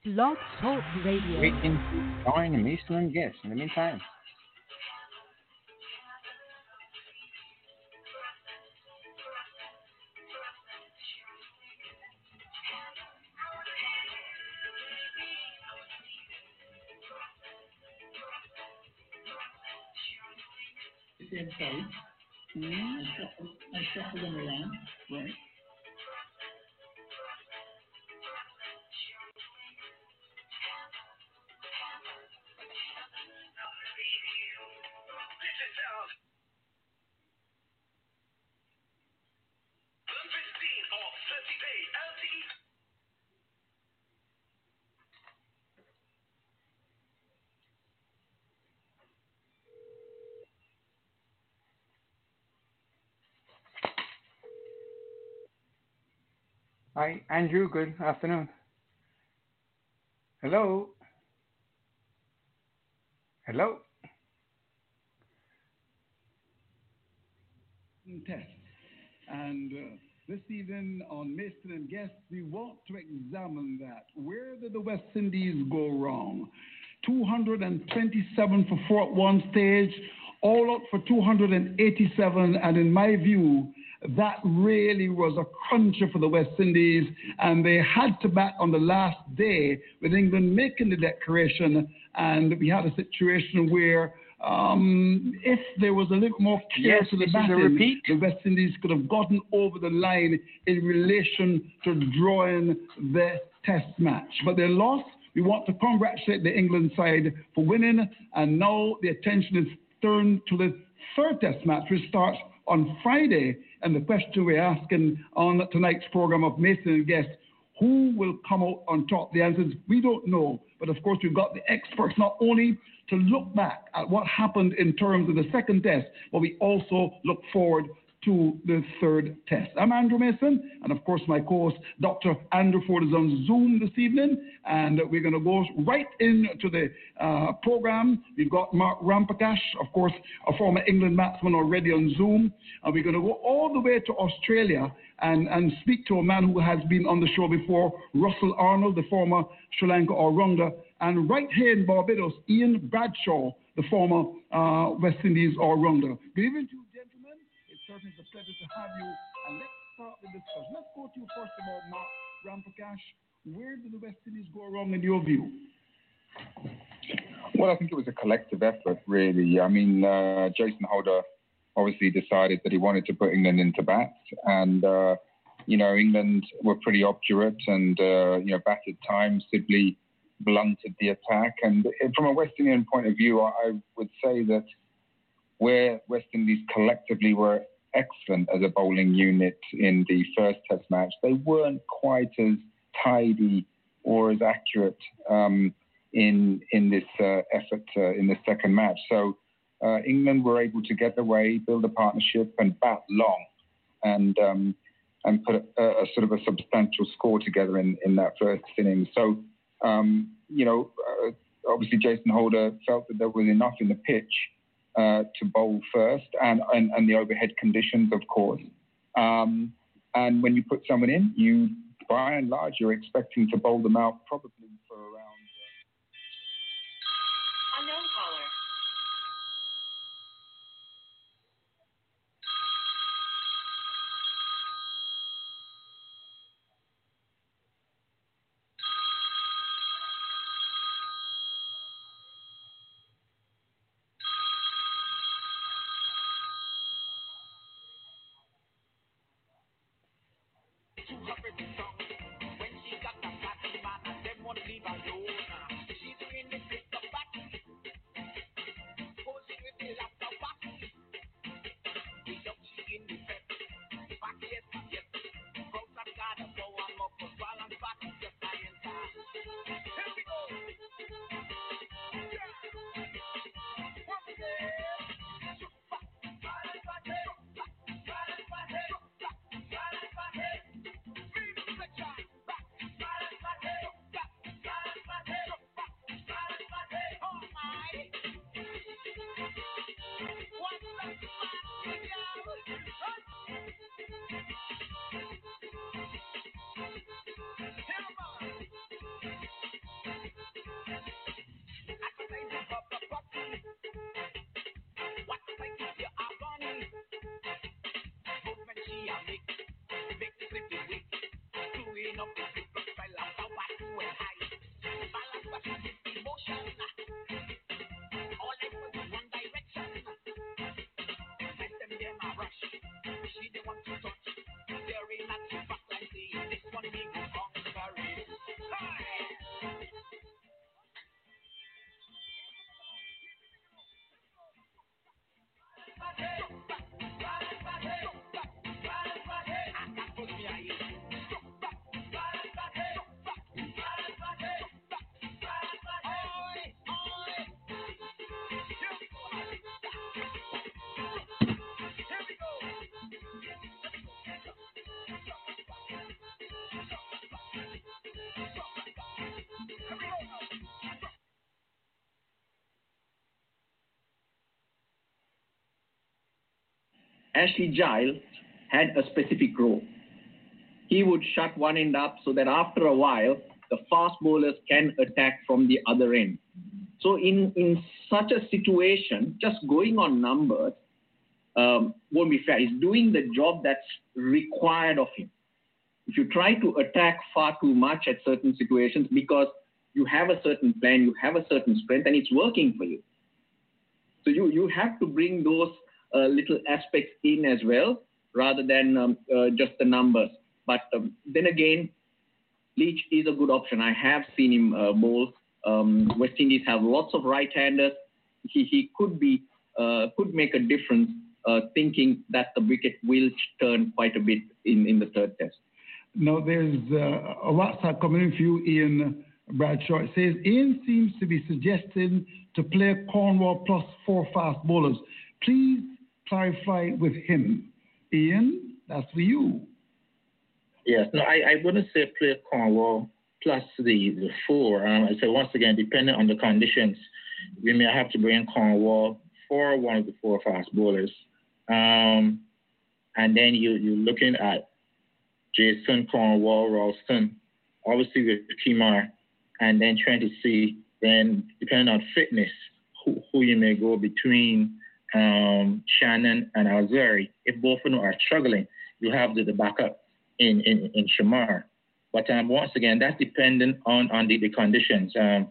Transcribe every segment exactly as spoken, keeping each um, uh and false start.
Blog Talk Radio. Waiting to join me, and yes, in the meantime. Same side. Mm-hmm. I shuffle, I shuffle them around. Right. Hi, Andrew. Good afternoon. Hello. Hello. Test. And uh, this evening on Mason and Guest, we want to examine that. Where did the West Indies go wrong? two hundred twenty-seven for four at one stage, all out for two hundred eighty-seven, and in my view, that really was a cruncher for the West Indies, and they had to bat on the last day with England making the declaration, and we had a situation where um, if there was a little more care Yes, to the this is a batting, repeat. the West Indies could have gotten over the line in relation to drawing the test match. But they lost. We want to congratulate the England side for winning, and now the attention is turned to the third test match, which starts on Friday. And the question we're asking on tonight's program of Mason and Guest, who will come out on top? The answer is we don't know. But of course, we've got the experts not only to look back at what happened in terms of the second test, but we also look forward to the third test. I'm Andrew Mason, and of course my co-host, Doctor Andrew Ford, is on Zoom this evening, and we're going to go right into the uh, program. We've got Mark Ramprakash, of course, a former England batsman, already on Zoom, and we're going to go all the way to Australia and, and speak to a man who has been on the show before, Russell Arnold, the former Sri Lanka all-rounder, and right here in Barbados, Ian Bradshaw, the former uh, West Indies all-rounder. Good evening to you, gentlemen. It's certainly a pleasure to have you. And let's start the discussion. Let's go to you first of all, Mark Ramprakash. Where did the West Indies go wrong in your view? Well, I think it was a collective effort, really. I mean, uh, Jason Holder obviously decided that he wanted to put England into bat, and uh, you know, England were pretty obdurate and uh, you know, bat at times. Sibley blunted the attack, and from a West Indian point of view, I would say that where West Indies collectively were excellent as a bowling unit in the first test match, they weren't quite as tidy or as accurate um, in in this uh, effort uh, in the second match. So uh, England were able to get away, build a partnership, and bat long, and um, and put a, a sort of a substantial score together in, in that first inning. So um, you know, uh, obviously Jason Holder felt that there was enough in the pitch Uh, to bowl first, and, and, and the overhead conditions, of course. Um, and when you put someone in, you, by and large, you're expecting to bowl them out probably for around... Uh... Unknown caller. Ashley Giles had a specific role. He would shut one end up so that after a while, the fast bowlers can attack from the other end. So in, in such a situation, just going on numbers um, won't be fair. He's doing the job that's required of him. If you try to attack far too much at certain situations because you have a certain plan, you have a certain strength, and it's working for you. So you, you have to bring those uh, little aspects in as well, rather than um, uh, just the numbers. But um, then again, Leach is a good option. I have seen him uh, bowl. Um, West Indies have lots of right-handers. He, he could be uh, could make a difference, uh, thinking that the wicket will turn quite a bit in, in the third test. Now, there's uh, a WhatsApp coming in for you, Ian Bradshaw. It says, Ian seems to be suggesting to play Cornwall plus four fast bowlers. Please clarify with him. Ian, that's for you. Yes, no, I, I wouldn't say play Cornwall plus the, the four. Um, I say once again, depending on the conditions, we may have to bring Cornwall for one of the four fast bowlers. Um, and then you, you're looking at Jason, Cornwall, Ralston, obviously with Kemar, and then trying to see, then depending on fitness, who, who you may go between um, Shannon and Alzari. If both of them are struggling, you have the, the backup in, in, in Shamar. But um, once again, that's dependent on, on the, the conditions. Um,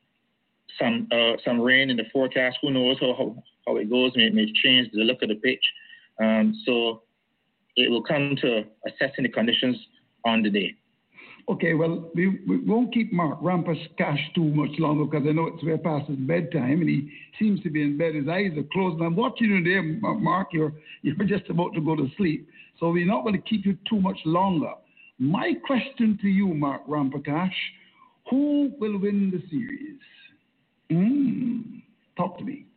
some uh, some rain in the forecast, who knows how, how, how it goes, may, may change the look of the pitch. Um, so it will come to assessing the conditions on the day. Okay, well, we, we won't keep Mark Ramprakash too much longer because I know it's way past his bedtime and he seems to be in bed. His eyes are closed. And I'm watching you there, Mark. You're, you're just about to go to sleep. So we're not going to keep you too much longer. My question to you, Mark Ramprakash, who will win the series? Mm, talk to me.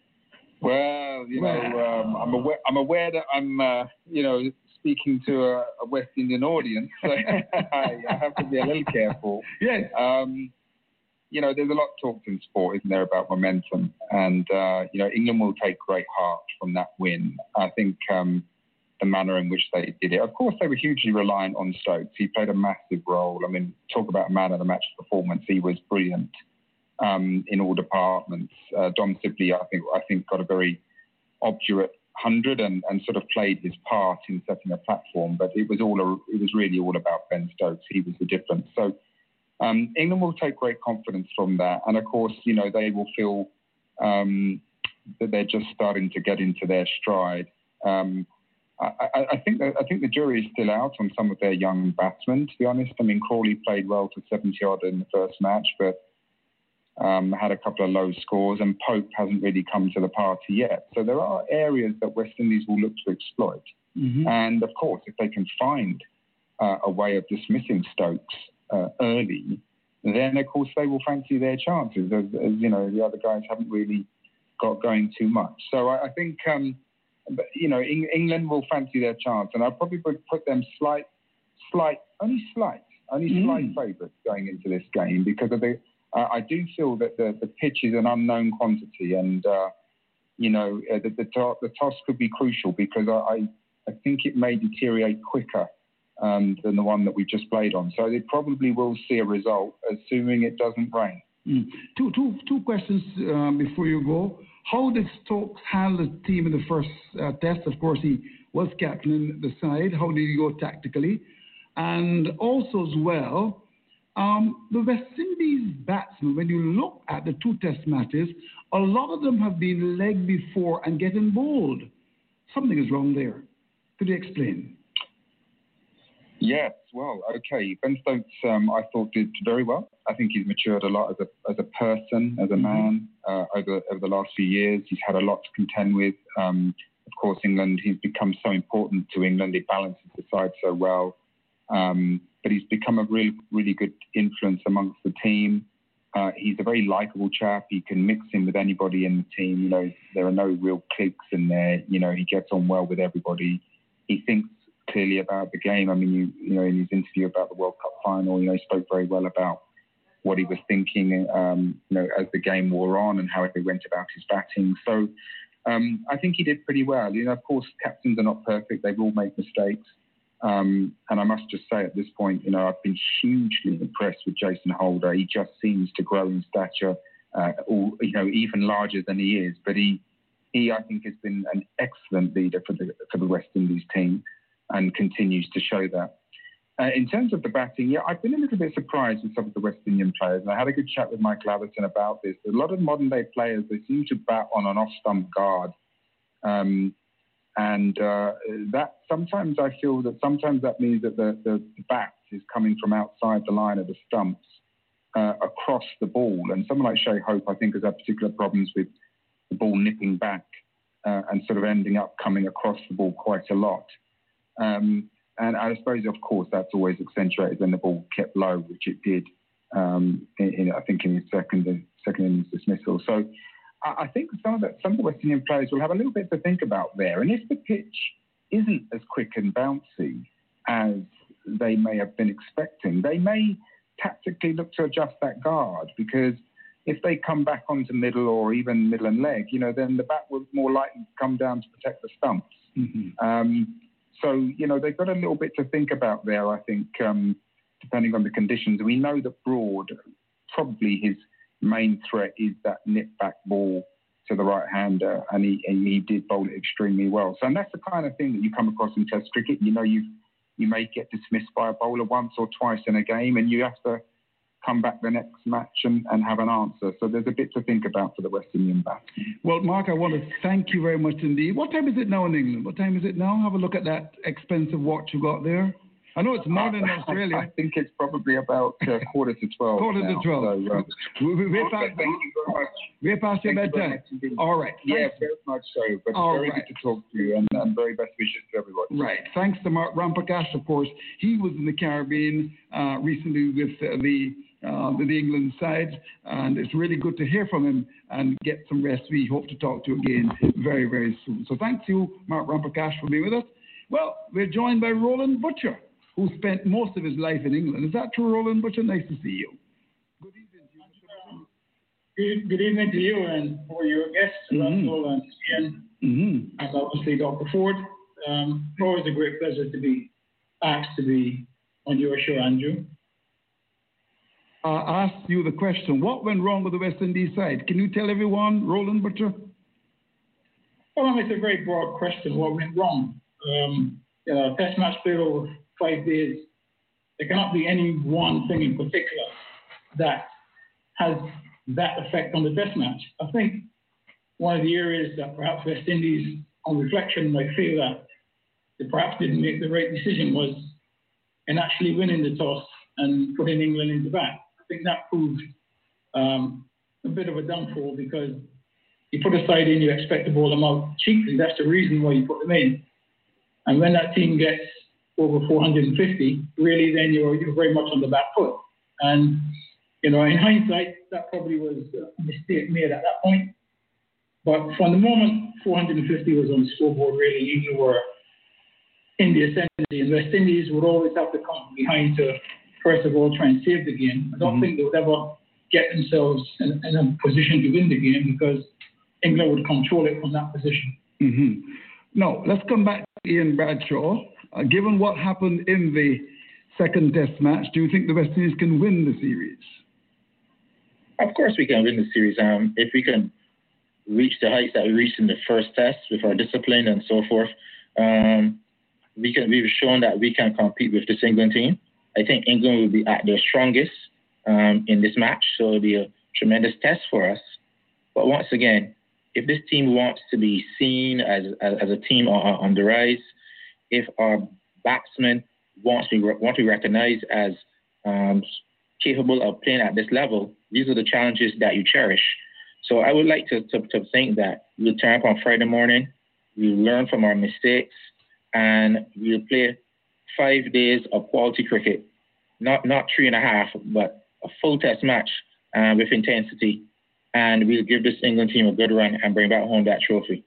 Well, you well. know, um, I'm aware. I'm aware that I'm, uh, you know, speaking to a, a West Indian audience, so I, I have to be a little careful. Yes. Um, you know, there's a lot talked in sport, isn't there, about momentum, and uh, you know, England will take great heart from that win. I think um, the manner in which they did it. Of course, they were hugely reliant on Stokes. He played a massive role. I mean, talk about a man of the match performance. He was brilliant. Um, in all departments. Uh, Dom Sibley, I think, I think got a very obdurate hundred and, and sort of played his part in setting a platform. But it was all a, it was really all about Ben Stokes. He was the difference. So um, England will take great confidence from that, and of course, you know, they will feel um, that they're just starting to get into their stride. Um, I, I, I think that, I think the jury is still out on some of their young batsmen. To be honest, I mean, Crawley played well to seventy odd in the first match, but Um, had a couple of low scores, and Pope hasn't really come to the party yet. So there are areas that West Indies will look to exploit. Mm-hmm. And of course, if they can find uh, a way of dismissing Stokes uh, early, then of course they will fancy their chances. As, as you know, the other guys haven't really got going too much. So I, I think, um, you know, Eng- England will fancy their chance, and I probably would put them slight, slight, only slight, only mm. slight favourites going into this game because of the. Uh, I do feel that the, the pitch is an unknown quantity, and uh, you know uh, the, the, to- the toss could be crucial because I, I think it may deteriorate quicker um, than the one that we just played on. So they probably will see a result, assuming it doesn't rain. Mm. Two, two, two questions um, before you go. How did Stokes handle the team in the first uh, test? Of course, he was captaining the side. How did he go tactically? And also as well. Um, the West Indies batsmen, when you look at the two test matches, a lot of them have been legged before and getting bowled. Something is wrong there. Could you explain? Yes, well, okay. Ben Stokes, um, I thought, did very well. I think he's matured a lot as a as a person, as a man, uh, over, over the last few years. He's had a lot to contend with. Um, of course, England, he's become so important to England. He balances the side so well. Um, but he's become a really, really good influence amongst the team. Uh, he's a very likable chap. He can mix in with anybody in the team. You know, there are no real cliques in there. You know, he gets on well with everybody. He thinks clearly about the game. I mean, you, you know, in his interview about the World Cup final, you know, he spoke very well about what he was thinking, um, you know, as the game wore on and how he went about his batting. So um, I think he did pretty well. You know, of course, captains are not perfect. They've all made mistakes. Um, and I must just say at this point, you know, I've been hugely impressed with Jason Holder. He just seems to grow in stature, uh, or, you know, even larger than he is. But he, he, I think, has been an excellent leader for the for the West Indies team and continues to show that. Uh, in terms of the batting, yeah, I've been a little bit surprised with some of the West Indian players. And I had a good chat with Michael Atherton about this. A lot of modern-day players, they seem to bat on an off-stump guard. Um, and uh, that sometimes I feel that sometimes that means that the, the, the bat is coming from outside the line of the stumps uh, across the ball. And someone like Shai Hope, I think, has had particular problems with the ball nipping back uh, and sort of ending up coming across the ball quite a lot. Um, And I suppose, of course, that's always accentuated when the ball kept low, which it did, um, in, in, I think, in his second, second innings dismissal. So I, I think some of, the, some of the West Indian players will have a little bit to think about there. And if the pitch isn't as quick and bouncy as they may have been expecting, they may tactically look to adjust that guard, because if they come back onto middle or even middle and leg, you know, then the bat will more likely come down to protect the stumps. Mm-hmm. Um, So, you know, they've got a little bit to think about there, I think, um, depending on the conditions. We know that Broad, probably his main threat is that nip-back ball to the right-hander, and he, and he did bowl it extremely well. So, and that's the kind of thing that you come across in Test cricket. You know, you you may get dismissed by a bowler once or twice in a game, and you have to come back the next match and, and have an answer. So there's a bit to think about for the West Indian bat. Well, Mark, I want to thank you very much indeed. What time is it now in England? What time is it now? Have a look at that expensive watch you got there. I know it's more than Australia. I think it's probably about uh, quarter to twelve. Quarter now, to twelve. So, uh, we, we, we're, okay, past, thank you very much. We're past your bedtime. All right. Yeah, Thanks. very much so. But All very right. good to talk to you, and, and very best wishes to everybody. Right. Thanks to Mark Ramprakash, of course. He was in the Caribbean uh, recently with uh, the Uh, the, the England side, and it's really good to hear from him and get some rest. We hope to talk to you again very, very soon. So thanks you, Mark Ramprakash, for being with us. Well, we're joined by Roland Butcher, who spent most of his life in England. Is that true, Roland Butcher? Nice to see you. Good evening to you, Mister Butcher. Good, good evening to you and for your guests, Mm-hmm. Russell and Ian, Mm-hmm. and obviously Doctor Ford. Um, always a great pleasure to be asked to be on your show, Andrew. Uh, asked you the question, what went wrong with the West Indies side? Can you tell everyone, Roland Butcher? Well, I mean, it's a very broad question. What went wrong? Um, you know, test match played over five days. There cannot be any one thing in particular that has that effect on the test match. I think one of the areas that perhaps West Indies, on reflection, might feel that they perhaps didn't make the right decision was in actually winning the toss and putting England into bat. I think that proved um, a bit of a downfall, because you put a side in, you expect to bowl them out cheaply. That's the reason why you put them in. And when that team gets over four hundred fifty, really then you're, you're very much on the back foot. And, you know, in hindsight, that probably was a mistake made at that point. But from the moment four hundred fifty was on the scoreboard, really, England were in the ascendancy, and West Indies would always have to come behind to, first of all, try and save the game. I don't mm-hmm. think they would ever get themselves in, in a position to win the game, because England would control it from that position. Mm-hmm. Now, let's come back to Ian Bradshaw. Uh, given what happened in the second test match, do you think the West Indies can win the series? Of course we can win the series. Um, if we can reach the heights that we reached in the first test with our discipline and so forth, um, we can, we've shown that we can compete with this England team. I think England will be at their strongest um, in this match, so it'll be a tremendous test for us. But once again, if this team wants to be seen as as, as a team on, on the rise, if our batsmen want to be, want to be recognized as um, capable of playing at this level, these are the challenges that you cherish. So I would like to, to, to think that we'll turn up on Friday morning, we'll learn from our mistakes, and we'll play five days of quality cricket, not not three and a half, but a full test match uh, with intensity. And we'll give this England team a good run and bring back home that trophy.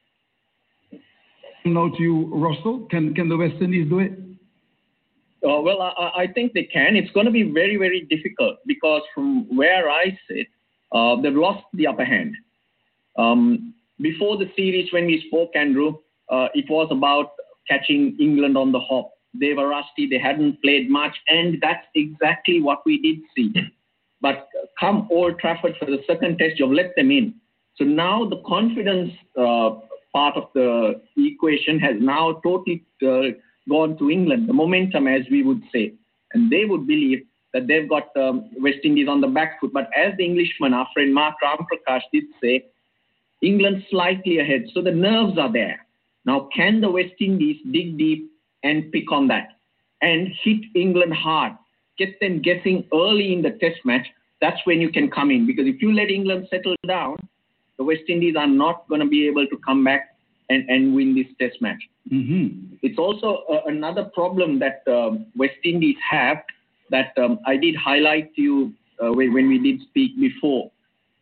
Now to you, Russell. Can can the West Indies do it? Uh, well, I, I think they can. It's going to be very, very difficult, because from where I sit, uh, they've lost the upper hand. Um, before the series when we spoke, Andrew, uh, it was about catching England on the hop. They were rusty, they hadn't played much, and that's exactly what we did see. But come Old Trafford for the second test, you've let them in. So now the confidence uh, part of the equation has now totally uh, gone to England, the momentum, as we would say. And they would believe that they've got um, West Indies on the back foot. But as the Englishman, our friend Mark Ramprakash did say, England slightly ahead. So the nerves are there. Now, can the West Indies dig deep and pick on that and hit England hard, get them guessing early in the test match? That's when you can come in. Because if you let England settle down, the West Indies are not going to be able to come back and, and win this test match. Mm-hmm. It's also uh, another problem that um, West Indies have that um, I did highlight to you uh, when, when we did speak before.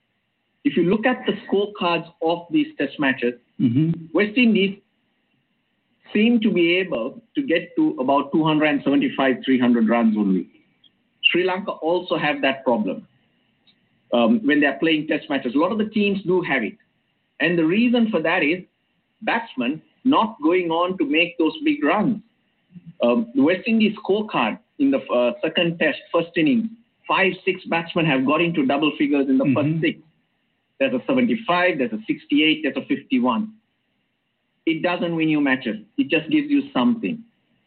If you look at the scorecards of these test matches, mm-hmm. West Indies seem to be able to get to about two seventy-five, three hundred runs only. Sri Lanka also have that problem um, when they're playing test matches. A lot of the teams do have it. And the reason for that is batsmen not going on to make those big runs. Um, the West Indies scorecard in the uh, second test, first innings, five, six batsmen have got into double figures in the mm-hmm. first six. There's a seventy-five, there's a sixty-eight, there's a fifty-one. It doesn't win you matches. It just gives you something.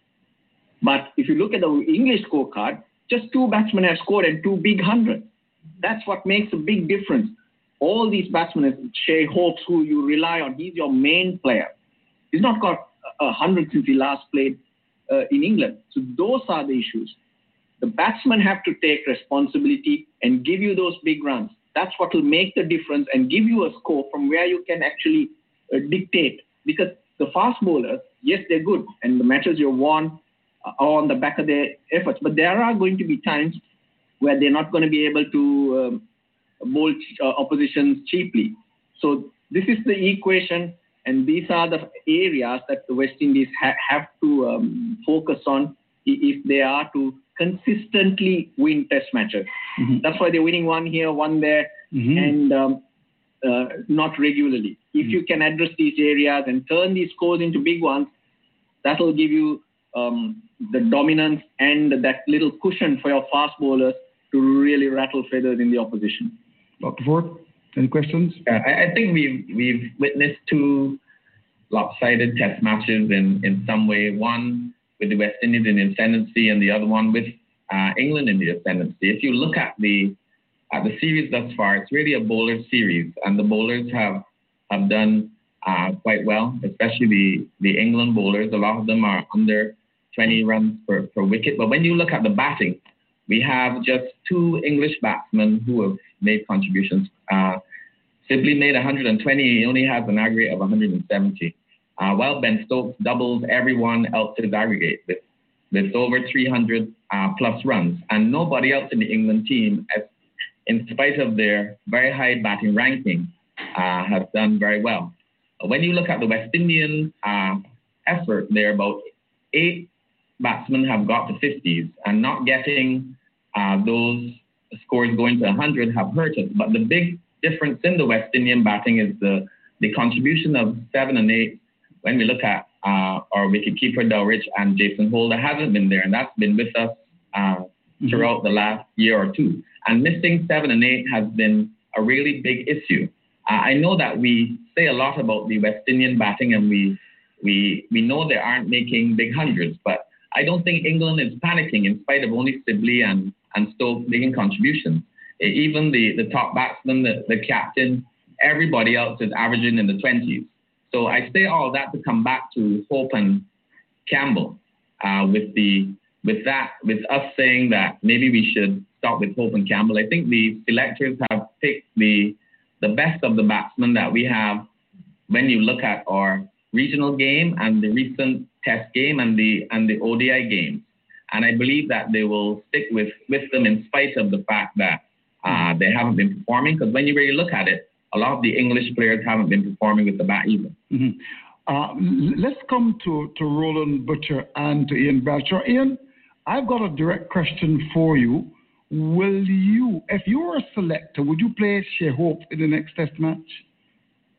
But if you look at the English scorecard, just two batsmen have scored and two big hundreds. That's what makes a big difference. All these batsmen, Shai Hope, who you rely on, he's your main player. He's not got a hundred since he last played uh, in England. So those are the issues. The batsmen have to take responsibility and give you those big runs. That's what will make the difference and give you a score from where you can actually uh, dictate. Because the fast bowlers, yes, they're good, and the matches you've won are on the back of their efforts. But there are going to be times where they're not going to be able to um, bowl uh, oppositions cheaply. So this is the equation, and these are the areas that the West Indies ha- have to um, focus on if they are to consistently win test matches. Mm-hmm. That's why they're winning one here, one there, mm-hmm. and um, uh, not regularly. If mm-hmm. you can address these areas and turn these scores into big ones, that will give you um, the dominance and that little cushion for your fast bowlers to really rattle feathers in the opposition. Doctor Ford, any questions? Uh, I, I think we've we've witnessed two lopsided test matches in, in some way. One with the West Indies in the ascendancy and the other one with uh, England in the ascendancy. If you look at the at the series thus far, it's really a bowler series, and the bowlers have have done uh, quite well, especially the, the England bowlers. A lot of them are under twenty runs per, per wicket. But when you look at the batting, we have just two English batsmen who have made contributions. Uh, Sibley made one hundred twenty. He only has an aggregate of one hundred seventy. Uh, while Ben Stokes doubles everyone else's aggregate with, with over three hundred uh, plus runs. And nobody else in the England team, as, in spite of their very high batting ranking, uh, has done very well. When you look at the West Indian uh, effort, there about eight batsmen have got to fifties, and not getting uh, those scores going to one hundred have hurt us. But the big difference in the West Indian batting is the, the contribution of seven and eight. When we look at uh, our wicketkeeper, Dowrich, and Jason Holder hasn't been there, and that's been with us uh, mm-hmm. throughout the last year or two. And missing seven and eight has been a really big issue. Uh, I know that we say a lot about the West Indian batting, and we we we know they aren't making big hundreds, but I don't think England is panicking in spite of only Sibley and, and Stokes making contributions. Even the, the top batsman, the, the captain, everybody else is averaging in the twenties. So I say all that to come back to Hope and Campbell uh, with the with that, with us saying that maybe we should start with Hope and Campbell. I think the selectors have picked the the best of the batsmen that we have when you look at our regional game and the recent test game and the and the O D I game. And I believe that they will stick with, with them in spite of the fact that uh, they haven't been performing. Because when you really look at it, a lot of the English players haven't been performing with the bat either. Mm-hmm. Uh, let's come to, to Roland Butcher and to Ian Bradshaw. Ian, I've got a direct question for you. Will you, if you were a selector, would you play Shai Hope in the next test match?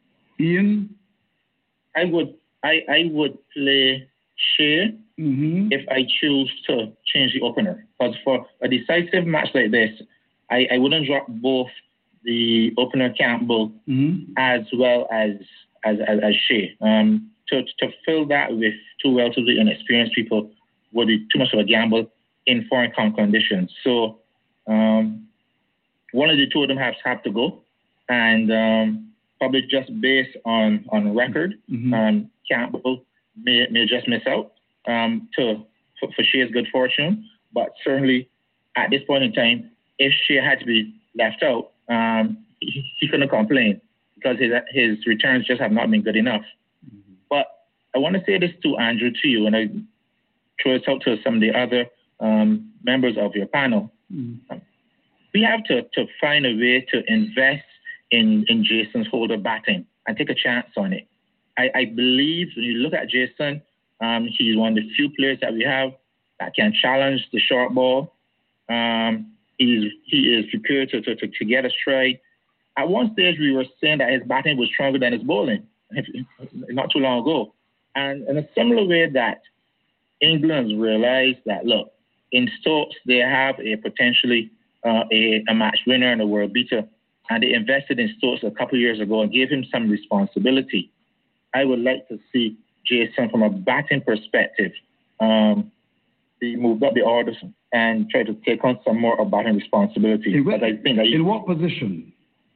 Ian? I would I, I would play Shea mm-hmm. if I choose to change the opener. Because for a decisive match like this, I, I wouldn't drop both the opener Campbell mm-hmm. as well as as as, as Shea. Um, to to fill that with two relatively inexperienced people would be too much of a gamble in foreign conditions. So um, one of the two of them have have to go, and um, probably just based on on record, mm-hmm. um, Campbell may may just miss out um, to for, for Shea's good fortune. But certainly at this point in time, if Shea had to be left out, um, he, he couldn't complain because his his returns just have not been good enough. Mm-hmm. But I want to say this to Andrew, to you, and I throw it out to some of the other um, members of your panel. Mm-hmm. We have to, to find a way to invest in, in Jason's holder batting and take a chance on it. I, I believe when you look at Jason, um, he's one of the few players that we have that can challenge the short ball. Um, he's, he is prepared to, to, to, to get a strike. At one stage, we were saying that his batting was stronger than his bowling, not too long ago. And in a similar way that England's realized that, look, in Stokes, they have a potentially uh, a, a match winner and a world beater, and they invested in Stokes a couple of years ago and gave him some responsibility. I would like to see Jason, from a batting perspective, um, be moved up the orders and try to take on some more of batting responsibility. In, what, I think that in what position?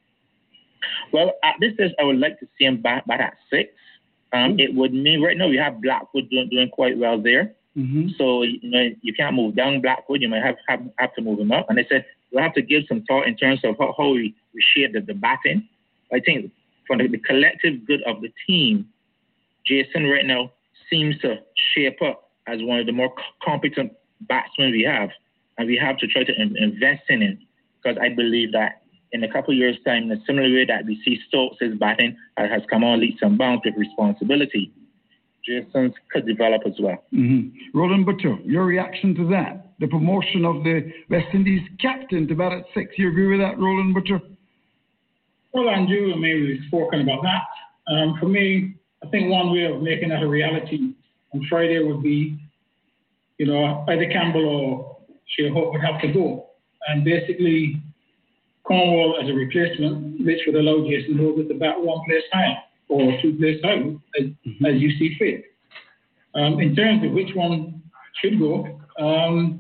Well, at this stage, I would like to see him bat, bat at six. Um, it would mean right now we have Blackwood doing, doing quite well there. Mm-hmm. So you know, you can't move down Blackwood. You might have, have have to move him up. And I said we'll have to give some thought in terms of how, how we, we shape the, the batting. I think for the, the collective good of the team, Jason right now seems to shape up as one of the more competent batsmen we have. And we have to try to in, invest in him, because I believe that in a couple of years' time, in a similar way that we see Stokes' batting uh, has come on leaps and bounds with responsibility, Jason's could develop as well. Mm-hmm. Roland Butcher, your reaction to that? The promotion of the West Indies captain to bat at six. You agree with that, Roland Butcher? Well, Andrew, I mean, we've spoken about that. Um, for me, I think one way of making that a reality on Friday would be, you know, either Campbell or Shea Hope would have to go. And basically, Cornwall as a replacement, which would allow Jason Hogarth to bat one place higher or two places higher, as, mm-hmm. as you see fit. Um, in terms of which one should go, um,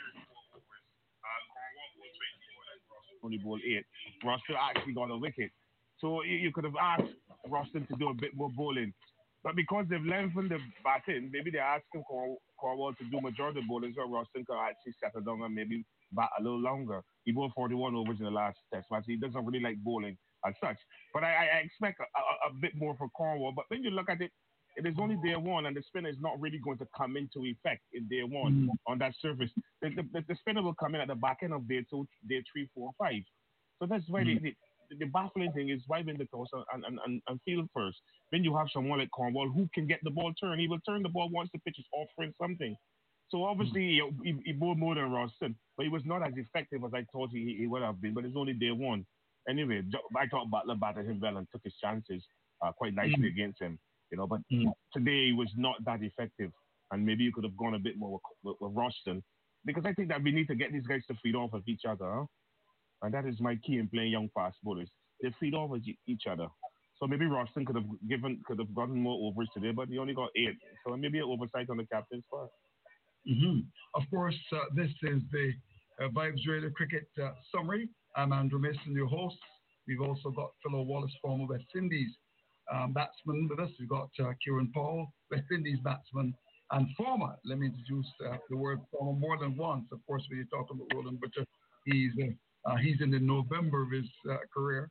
only ball eight. Roston actually got a wicket. So you, you could have asked Roston to do a bit more bowling. But because they've lengthened the batting, maybe they're asking Cornwall, Cornwall to do majority of bowling so Roston can actually settle down and maybe bat a little longer. He bowled forty-one overs in the last test match. He doesn't really like bowling as such. But I, I expect a, a, a bit more for Cornwall. But when you look at it, it is only day one, and the spinner is not really going to come into effect in day one mm-hmm. on that surface. The, the, the spinner will come in at the back end of day two, day three, four, five. So that's why mm-hmm. the, the, the baffling thing is why win the toss and, and, and, and field first. Then you have someone like Cornwall who can get the ball turned. He will turn the ball once the pitch is offering something. So obviously mm-hmm. he, he, he bowled more than Roston, but he was not as effective as I thought he, he would have been. But it's only day one. Anyway, I thought Butler batted him well and took his chances uh, quite nicely mm-hmm. against him. You know, but mm-hmm. today he was not that effective, and maybe you could have gone a bit more with, with, with Roston, because I think that we need to get these guys to feed off of each other, huh? And that is my key in playing young fast bowlers. They feed off of each other. So maybe Roston could have given, could have gotten more overs today, but he only got eight. So maybe an oversight on the captain's part. Mm-hmm. Of course, uh, this is the uh, Vibes Radio Cricket uh, Summary. I'm Andrew Mason, your host. We've also got Philo Wallace, former West Indies um, batsman with us. We've got uh, Kieran Paul, West Indies batsman, and former. Let me introduce uh, the word former more than once. Of course, when you talk about Roland Butcher, he's uh, uh, he's in the November of his uh, career.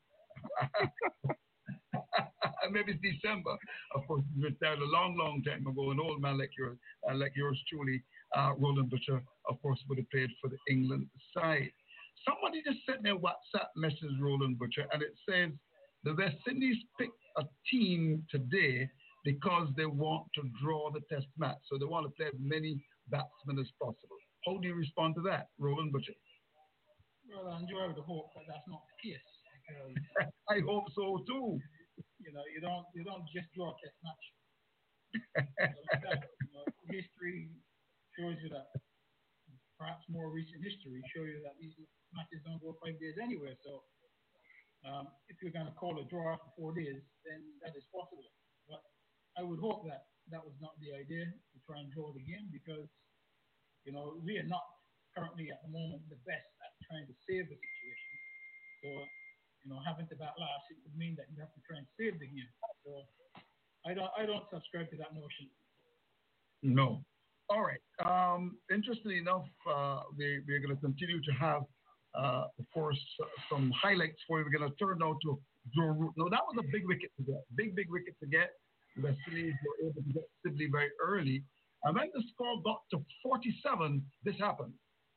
Maybe it's December. Of course, he retired a long, long time ago. An old man like yours, uh, like yours truly, uh, Roland Butcher, of course, would have played for the England side. Somebody just sent me a WhatsApp message, Roland Butcher, and it says the West Indies picked a team today because they want to draw the test match. So they want to play as many batsmen as possible. How do you respond to that, Roland Butcher? Well, Andrew, I would hope that that's not the case. I hope so too. You know, you don't you don't just draw a test match. So that, you know, history shows you that. Perhaps more recent history shows you that these matches don't go five days anywhere. So um, if you're going to call a draw after four days, then that is possible. But I would hope that that was not the idea, to try and draw the game, because you know we are not currently at the moment the best at trying to save the situation. So, you know, having to bat last, it would mean that you have to try and save the game. So, I don't, I don't subscribe to that notion. No. All right. Um, interestingly enough, uh, we, we're going to continue to have, uh, of course, uh, some highlights for you. We're going to turn now to Joe Root. Now, that was a big wicket to get. Big, big wicket to get. The West Indies were able to get Sibley very early. And when the score got to forty-seven, this happened.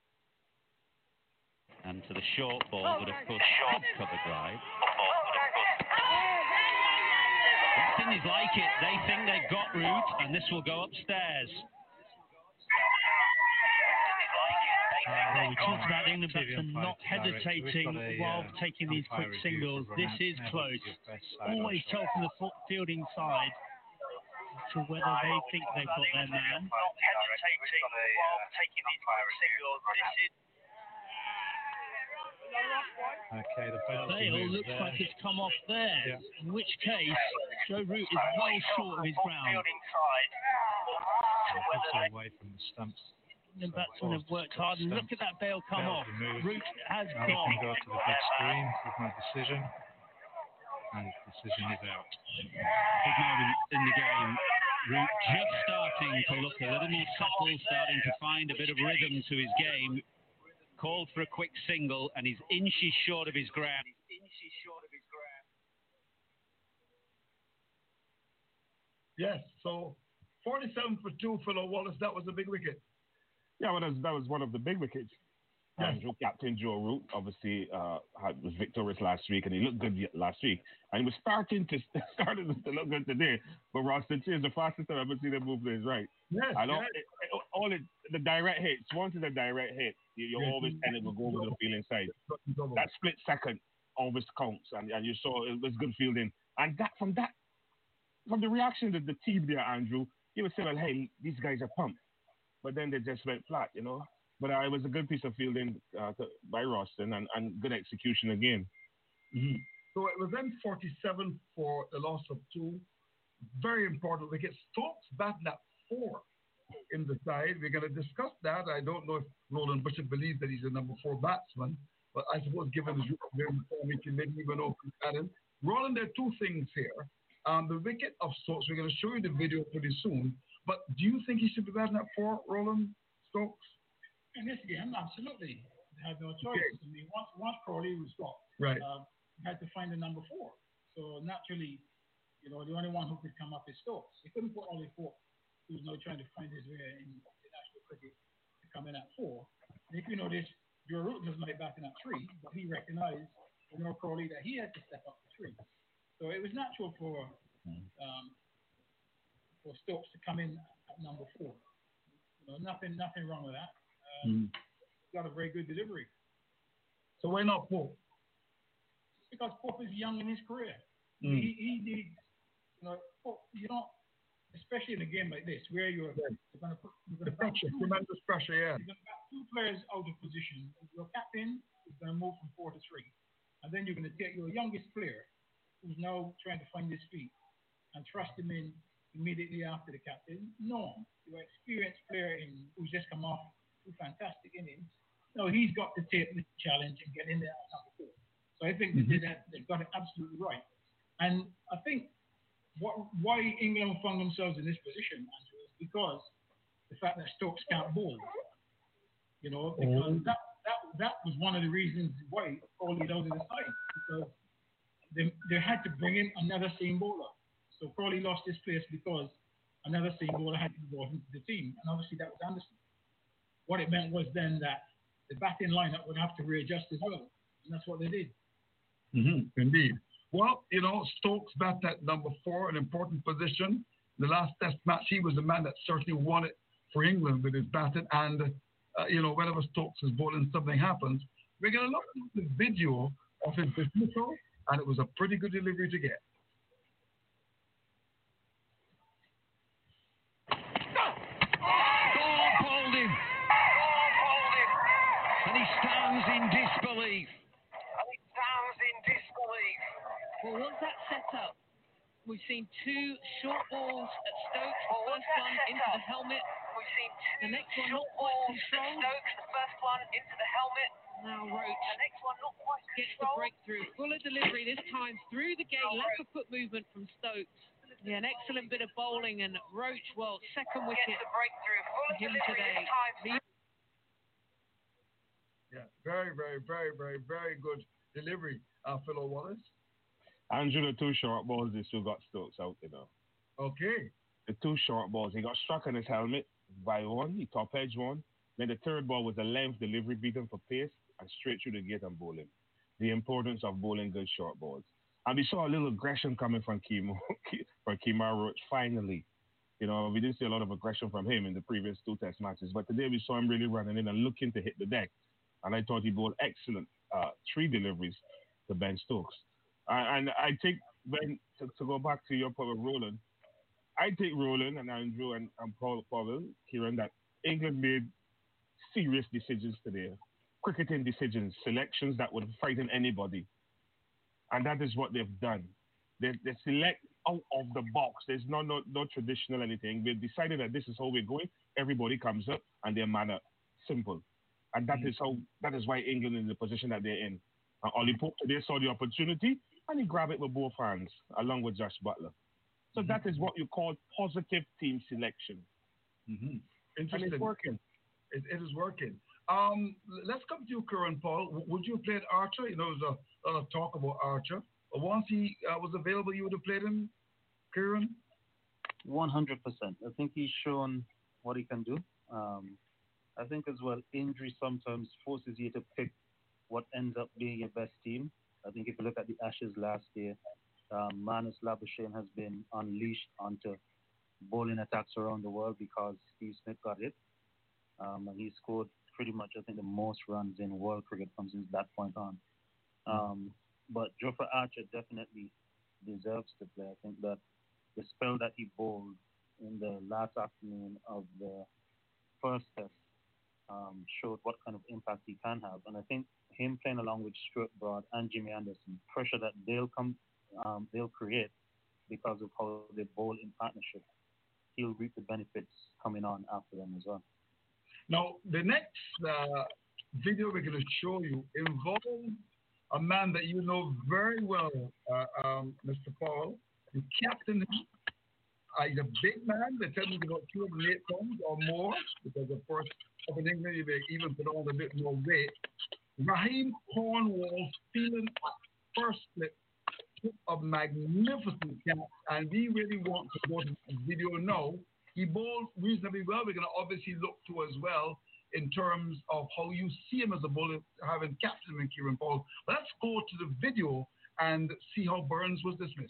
And to the short ball, but of course, short covered right. West Indies like it. They think they've got Root, and this will go upstairs. Uh, well, we talked about England batsmen not hesitating a, while uh, taking these quick singles. This is close. Always tell from the fielding side to whether they think they've got their man. Not hesitating while taking these quick singles. This is. Okay, the Bale looks there. Like it's come off there. Yeah. In which case, Joe Root is way short of his ground. Also away from the stumps. The batsmen have worked hard, and look at that Bale come Bale off. Removed. Root has now gone. He can go to the big screen with my decision, and his decision is out. Big moment in the game. Root just starting to look a little more settled, starting to find a bit of rhythm to his game. Called for a quick single, and he's inches short of his ground. He's inches short of his ground. Yes, so forty-seven for two, Philo Wallace. That was a big wicket. Yeah, well, that was, that was one of the big wickets. Yes. Um, Captain Joe Root obviously uh, had, was victorious last week, and he looked good last week. And he was starting to starting to look good today. But Roston is the fastest I've ever seen him move to his right. Yes, I know yes. it, it, all it, the direct hits. Once it's a direct hit, you, you yes. always tend to go over the fielding side. That split second always counts, and, and you saw it was good fielding. And that from that, from the reaction of the team there, Andrew, you would say, well, hey, these guys are pumped. But then they just went flat, you know. But uh, it was a good piece of fielding uh, to, by Roston, and, and good execution again. Mm-hmm. So it was then forty-seven for the loss of two. Very important wicket. Stokes batting at four in the side. We're going to discuss that. I don't know if Roland Bishop believes that he's a number four batsman, but I suppose given his European form, he can maybe even know if he's him. Roland, there are two things here. Um, the wicket of Stokes, we're going to show you the video pretty soon. But do you think he should be batting at four, Roland Stokes? In this game, absolutely. They had no choice. Okay. I mean, once, once Crawley was dropped, right. uh, had to find a number four. So naturally, you know, the only one who could come up is Stokes. He couldn't put Ollie Pope, who's now trying to find his way in international cricket, to come in at four. And if you notice, Joe Root doesn't like batting at three, but he recognized, you know, Crawley, that he had to step up to three. So it was natural for um, for Stokes to come in at number four. You know, nothing, nothing wrong with that. Um, mm. Got a very good delivery. So why not Pope? Because Pope is young in his career. Mm. He, he needs, you know, Pope, you don't, especially in a game like this where you're, yeah. you're going to put the pressure, tremendous pressure, yeah. You're going to have two players out of position. Your captain is going to move from four to three, and then you're going to take your youngest player, who's now trying to find his feet, and thrust him in immediately after the captain. No, your experienced player in, who's just come off two fantastic innings. No, he's got to take the challenge and get in there at number four. So I think mm-hmm. they did that, they've got it absolutely right. And I think what, why England found themselves in this position, Andrew, is because the fact that Stokes can't bowl. You know, because mm-hmm. that, that that was one of the reasons why Crawley out of the side, because they, they had to bring in another seam bowler. So Crawley lost his place because another seam bowler had to be brought into the team, and obviously that was Anderson. What it meant was then that the batting lineup would have to readjust as well, and that's what they did. Mm-hmm. Indeed. Well, you know, Stokes bat at number four, an important position. The last Test match, he was the man that certainly won it for England with his batting, and uh, you know, whenever Stokes is bowling, something happens. We're going to look at the video of his dismissal, and it was a pretty good delivery to get. stands in disbelief. And it stands in disbelief. Well, what's that set up? We've seen two short balls at Stoke. The Well, first one into the helmet. We've seen two The next one short not quite balls controlled. at Stoke. The first one into the helmet. Now Roach The next one not quite gets the controlled. breakthrough. Fuller delivery this time through the gate. Lack of foot movement from Stokes. Yeah, an excellent bit of bowling, and Roach, well, second wicket Gets the breakthrough. for Fuller him delivery today. this time through. Yeah, very, very, very, very, very good delivery, uh, Phil Wallace. Andrew, the two short balls, they still got Stokes out, you know. Okay. The two short balls, he got struck on his helmet by one, he top edged one. Then the third ball was a length delivery, beat him for pace, and straight through the gate and bowl him. The importance of bowling good short balls. And we saw a little aggression coming from Kemo, from Kemar Roach, finally. You know, we didn't see a lot of aggression from him in the previous two test matches, but today we saw him really running in and looking to hit the deck. And I thought he bowled excellent uh, three deliveries to Ben Stokes. Uh, and I think, Ben, to, to go back to your point with Roland, I think Roland and Andrew and, and Paul Powell, Kieran, that England made serious decisions today. Cricketing decisions, selections that would frighten anybody. And that is what they've done. They, they select out of the box. There's no, no, no traditional anything. They've decided that this is how we're going. Everybody comes up and they're manner. Simple. And that mm-hmm. is how that is why England is in the position that they're in. And Ollie Pope today saw the opportunity and he grabbed it with both hands, along with Josh Butler. So mm-hmm. that is what you call positive team selection. Mm-hmm. Interesting. And it's working. It, it is working. Um, let's come to you, Kieran Paul. W- would you have played Archer? You know, there's a lot of talk about Archer. But once he uh, was available, you would have played him, Kieran? one hundred percent. I think he's shown what he can do. Um, I think as well, injury sometimes forces you to pick what ends up being your best team. I think if you look at the Ashes last year, um, Manus Labuschagne has been unleashed onto bowling attacks around the world because Steve Smith got hit. Um, and he scored pretty much, I think, the most runs in world cricket from since that point on. Um, but Jofra Archer definitely deserves to play. I think that the spell that he bowled in the last afternoon of the first test um, showed what kind of impact he can have. And I think him playing along with Stuart Broad and Jimmy Anderson, pressure that they'll come, um, they'll create because of how they bowl in partnership, he'll reap the benefits coming on after them as well. Now, the next uh, video we're going to show you involves a man that you know very well, uh, um, Mister Paul. You captain him. Uh, he's a big man. They tell me he's about two hundred eight pounds or more, because of course, up in England, you may even put on a bit more weight. Raheem Cornwall feeling first slip, took a magnificent catch, and we really want to go to the video now. He bowled reasonably well. We're going to obviously look to as well in terms of how you see him as a bowler, having captain him, Kieran Paul. But let's go to the video and see how Burns was dismissed.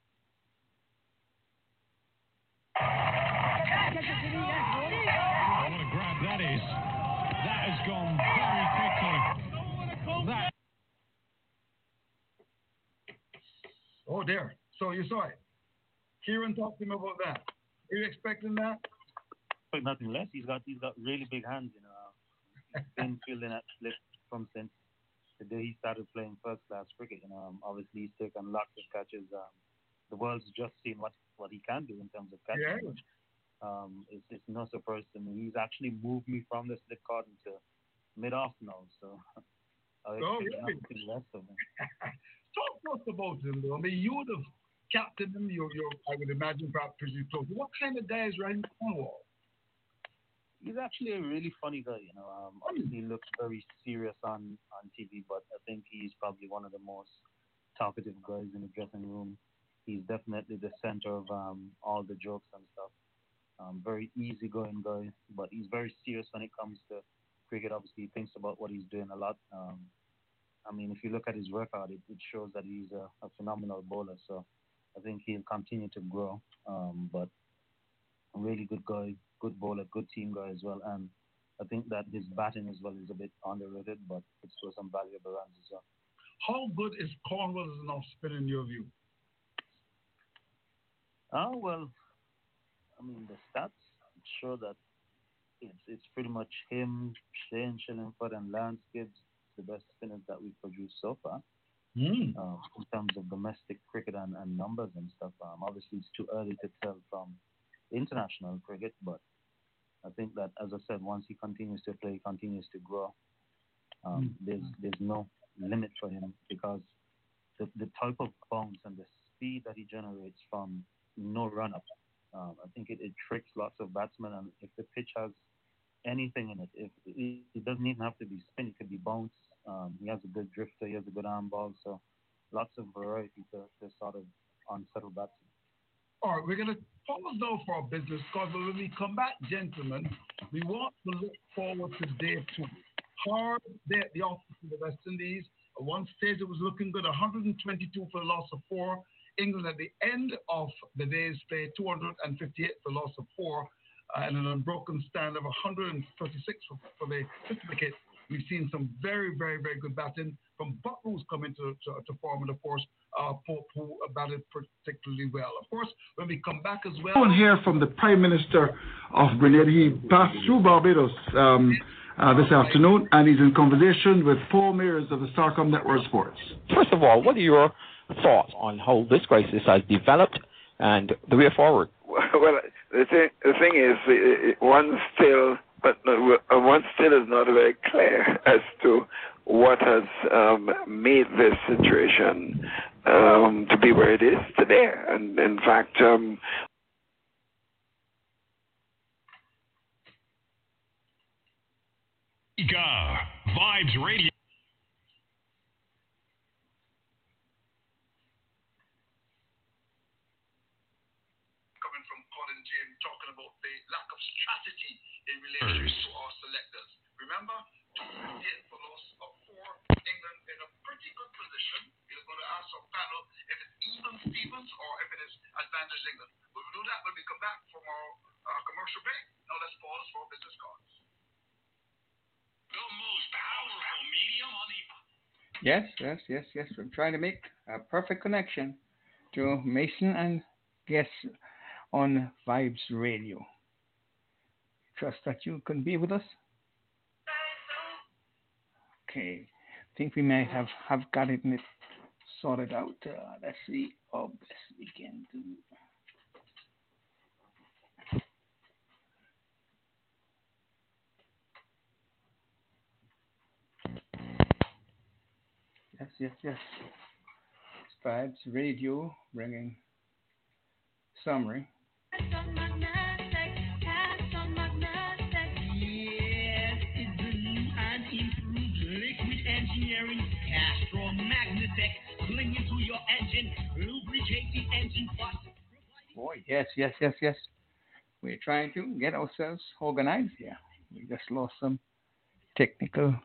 What a grab that is. That has gone very quickly. That. Oh, there. So you saw it. Kieran, talk to him about that. Are you expecting that? But nothing less. He's got he's got really big hands, you know. He's been fielding at slip from since the day he started playing first class cricket. You know, um, obviously he's taken lots of catches. Um, the world's just seen what, what he can do in terms of catching. Yeah. Um, it's, it's no surprise to me. He's actually moved me from the slip card into mid off now, so I oh, expect really? nothing less of him. Talk to us about him, though. I mean, you would have captained him. You're, you're, I would imagine, perhaps pretty close. What kind of guy is Raheem Cornwall? He's actually a really funny guy, you know. Um, obviously, he looks very serious on, on T V, but I think he's probably one of the most talkative guys in the dressing room. He's definitely the center of um, all the jokes and stuff. Um, very easygoing guy, but he's very serious when it comes to cricket. Obviously, he thinks about what he's doing a lot. Um, I mean, if you look at his record, it, it shows that he's a, a phenomenal bowler. So I think he'll continue to grow. Um, but a really good guy, good bowler, good team guy as well. And I think that his batting as well is a bit underrated, but it's for some valuable runs as well. How good is Cornwall as an off spinner in your view? Oh, well, I mean, the stats show that it's it's pretty much him, Shane Shillingford, and Lance Gibbs the best spinners that we've produced so far. Mm. Uh, in terms of domestic cricket and, and numbers and stuff. Um, obviously, it's too early to tell from international cricket, but I think that, as I said, once he continues to play, continues to grow, um, mm. there's there's no limit for him, because the, the type of bounce and the speed that he generates from no run-up, um, I think it, it tricks lots of batsmen. And if the pitch has anything in it, if it, it doesn't even have to be spin, it could be bounce. Um, he has a good drifter, he has a good arm ball, so lots of variety to, to sort of unsettle batsmen. All right, we're going to pause now for our business call, but when we come back, gentlemen, we want to look forward to day two. Hard day at the office in the West Indies. At one stage, it was looking good, one hundred twenty-two for a loss of four. England at the end of the day's play, two hundred fifty-eight for a loss of four, uh, and an unbroken stand of one hundred thirty-six for, for the fifth wicket. We've seen some very, very, very good batting from Butt, who's come into to, to form, and of course, uh, Pope, who batted particularly well. Of course, when we come back as well. I want to hear from the Prime Minister of Grenada. He passed through Barbados um, uh, this afternoon, and he's in conversation with Paul Mears of the Starcom Network Sports. First of all, what are your thoughts on how this crisis has developed and the way forward? Well, the thing, the thing is, one still, but one still is not very clear as to what has um, made this situation um, to be where it is today. And in fact, um, Vibes Radio. Coming from Colin James, talking about the lack of strategy in relation to our selectors. Remember, two fifty-eight for loss of four. England in a pretty good position. He's going to ask our panel if it's even Stevens or if it is advantage England. We'll do that when we come back from our uh, commercial break. Now let's pause for business cards. The most powerful medium on the... Yes, yes, yes, yes. We're trying to make a perfect connection to Mason and guests on Vibes Radio. Trust that you can be with us. Okay, I think we may have, have got it sorted out. Uh, let's see how best we can do. Yes, yes, yes. Vibes Radio bringing summary. Engineering, Castro Magnatech, bling into your engine, lubricate the engine plus. Boy, yes, yes, yes, yes. We're trying to get ourselves organized here. We just lost some technical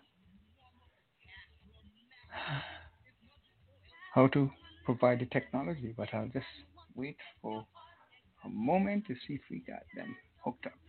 how to provide the technology, but I'll just wait for a moment to see if we got them hooked up.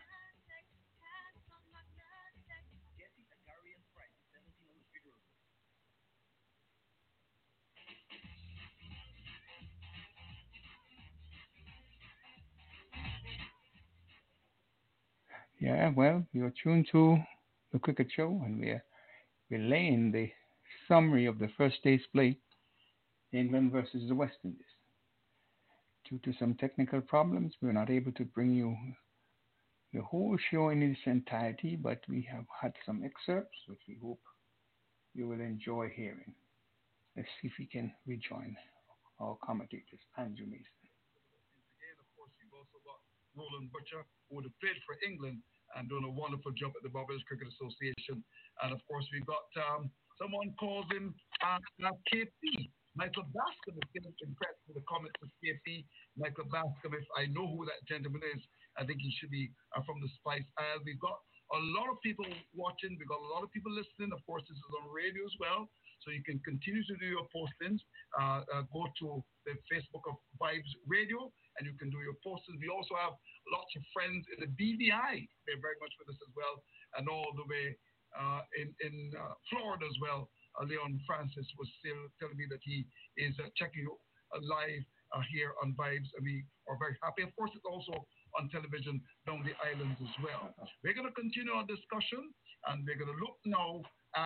Yeah, well, you're tuned to the Cricket Show, and we're relaying the summary of the first day's play, England versus the West Indies. Due to some technical problems, we're not able to bring you the whole show in its entirety, but we have had some excerpts, which we hope you will enjoy hearing. Let's see if we can rejoin our commentators, Andrew Mason. Again, of course, you've also got Roland Butcher, who would have played for England and done a wonderful job at the Barbados Cricket Association. And of course, we've got um, someone calls him uh, uh, K P. Michael Bascom is getting impressed with the comments of K P. Michael Bascom, if I know who that gentleman is, I think he should be uh, from the Spice Isle. We've got a lot of people watching. We've got a lot of people listening. Of course, this is on radio as well. So you can continue to do your postings. Uh, uh, go to the Facebook of Vibes Radio, and you can do your postings. We also have lots of friends in the B V I. They're very much with us as well, and all the way uh, in in uh, Florida as well. Uh, Leon Francis was still telling me that he is uh, checking you uh, live uh, here on Vibes, and we are very happy. Of course, it's also on television down the islands as well. We're going to continue our discussion, and we're going to look now at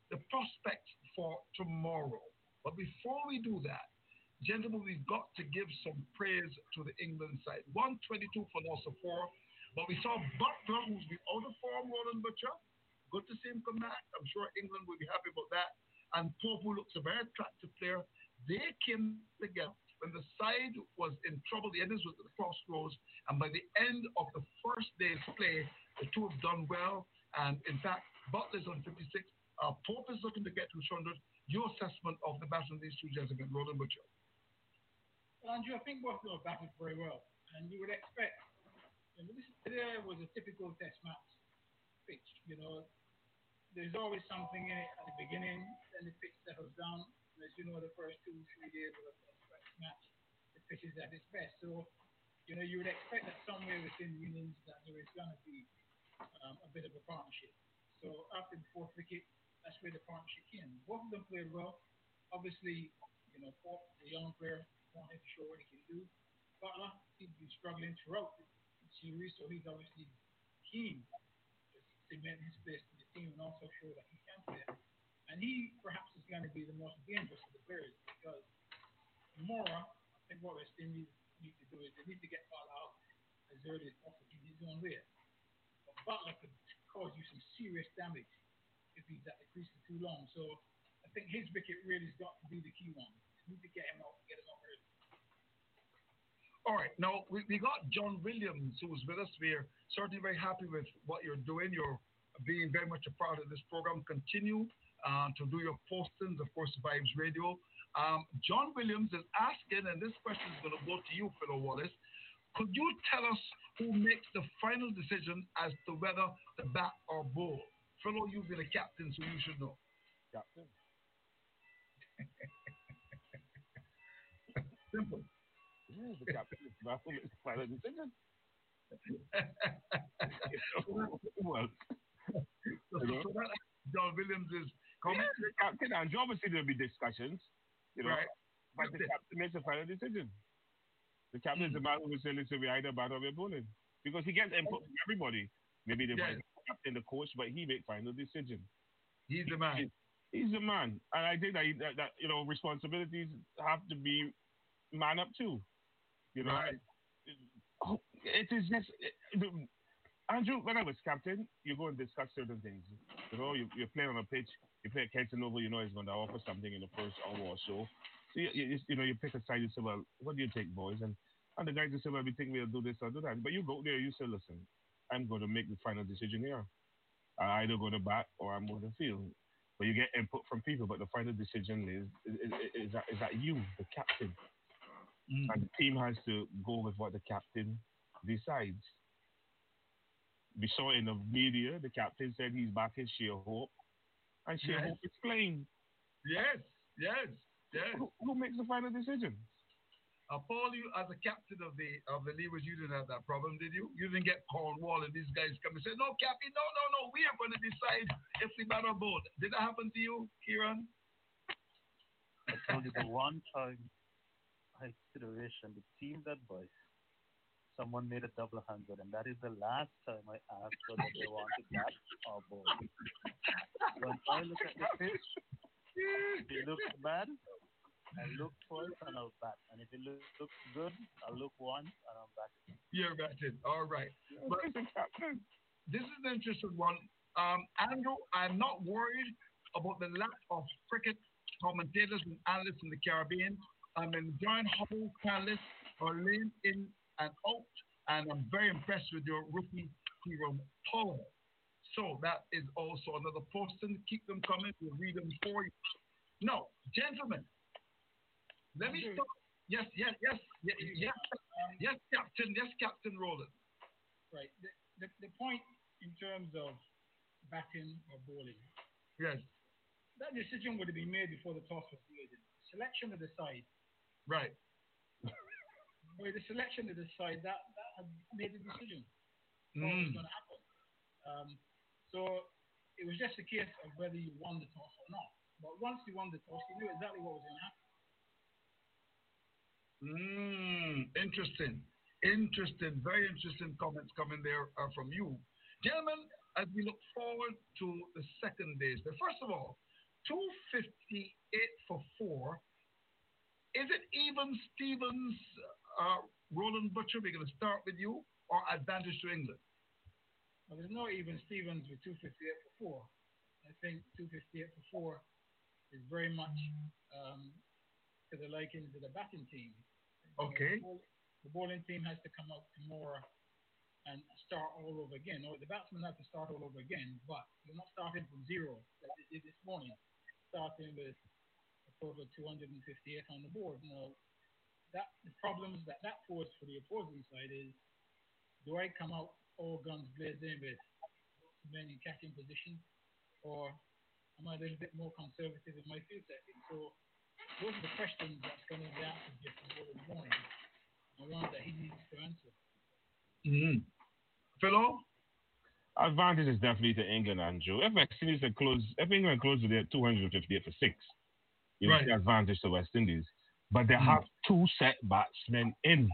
the prospects for tomorrow. But before we do that, gentlemen, we've got to give some praise to the England side. one twenty-two for loss of four. But we saw Butler, who's been out of form, Roland Butcher. Good to see him come back. I'm sure England will be happy about that. And Pope, who looks a very attractive player. They came together when the side was in trouble. The endings was at the crossroads. And by the end of the first day's play, the two have done well. And in fact, Butler's on fifty-six. Uh, Pope is looking to get to one hundred. Your assessment of the battle of these two gentlemen, Roland Butcher? Well, Andrew, I think both of them battled very well. And you would expect, you know, this today was a typical test match pitch. You know, there's always something in it at the beginning, then the pitch settles down. And as you know, the first two, three days of a test match, the pitch is at its best. So, you know, you would expect that somewhere within the innings that there is going to be um, a bit of a partnership. So after the fourth wicket, that's where the partnership came. Both of them played well. Obviously, you know, Pope, the young player, wanted to show what he can do. Butler, he's been struggling throughout the series, so he's obviously keen to cement his place in the team and also show that he can play. And he perhaps is going to be the most dangerous of the players because Mora, I think what West Indies need to do is they need to get Butler out as early as possible in his own way. But Butler could cause you some serious damage if he's at the crease for too long. So I think his wicket really has got to be the key one. You need to get him out, get him out early. All right, now we, we got John Williams who's with us. We're certainly very happy with what you're doing. You're being very much a part of this program. Continue uh, to do your postings, of course, Vibes Radio. Um, John Williams is asking, and this question is going to go to you, Philo Wallace. Could you tell us who makes the final decision as to whether to bat or bowl? Philo, you've been a captain, so you should know. Captain. Simple. Yeah, the captain is the final decision. Well, so, so that John Williams is coming. Yeah, the captain, and obviously there'll be discussions, you know, right. but the captain makes the final decision. The captain mm. is the man who will say, listen, we either bat or we're bowling. Because he gets input from everybody. Maybe the yes. captain, the coach, but he makes final decision. He's the man. He, he's the man. And I think that, that, that, you know, responsibilities have to be man up too. You know, right. it, it is just, it, Andrew, when I was captain, you go and discuss certain things. You know, you, you're playing on a pitch, you play a Kenton over, you know he's going to offer something in the first hour or so. So, you, you, you know, you pick a side, you say, well, what do you think, boys? And, and the guys will say, well, we think we'll do this or do that. But you go there, you say, listen, I'm going to make the final decision here. I either go to bat or I'm going to field. But you get input from people, but the final decision is is, is, is, that, is that you, the captain. Mm. And the team has to go with what the captain decides. We saw in the media, the captain said he's backing Shea Hope. And Shea yes. Hope explained. Yes, yes, yes. Who, who makes the final decision? Uh, Paul, you as a captain of the of the Leavers, you didn't have that problem, did you? You didn't get Cornwall and these guys come and say, no, Cappy, no, no, no, we are going to decide if we bat or bowl. Did that happen to you, Kieran? I told you the one time I consideration the team that boys, someone made a double hundred, and that is the last time I asked whether they wanted bat or bowl. When I look at the pitch, if it looks bad, I look twice and I'll bat. And if it look, looks good, I'll look once and I'll bat it. You're batting. All right. But this is an interesting one. Um, Andrew, I'm not worried about the lack of cricket commentators and analysts in the Caribbean. I'm enjoying how panelists are laying in and out, and I'm very impressed with your rookie hero, Paul. So that is also another posting. Keep them coming. We'll read them for you. No, gentlemen, let me start. Yes, yes, yes, yes, yes, yes, Captain, yes, Captain Roland. Right. The, the, the point in terms of batting or bowling. Yes. That decision would have been made before the toss was made. Selection of the side. Right. By the selection of the side, that, that had made the decision. Mm. What was going to happen. Um, so it was just a case of whether you won the toss or not. But once you won the toss, you knew exactly what was going to happen. Mm, interesting. Interesting. Very interesting comments coming there uh, from you. Gentlemen, as we look forward to the second days, but first of all, two fifty-eight for four. Is it even Stevens, uh, Roland Butcher? We're going to start with you, or advantage to England? Well, there's no even Stevens with two fifty-eight for four. I think two fifty-eight for four is very much um, to the liking to the batting team. Okay. The, ball, the bowling team has to come out tomorrow and start all over again. Or the batsmen have to start all over again, but you're not starting from zero like they did this morning, starting with a total of two hundred fifty-eight on the board. Now, that the problems that that poses for the opposing side is, do I come out all guns blazing with men in catching position, or am I a little bit more conservative in my field setting? So those are the questions that's going to be asked of Jeffrey Ball in the morning, and ones that he needs to answer. Mm-hmm. Philo? Advantage is definitely to England, Andrew. If West Indies had closed, if England closed with their two hundred fifty-eight for six, you right. see advantage to West Indies. But they mm. have two set batsmen in,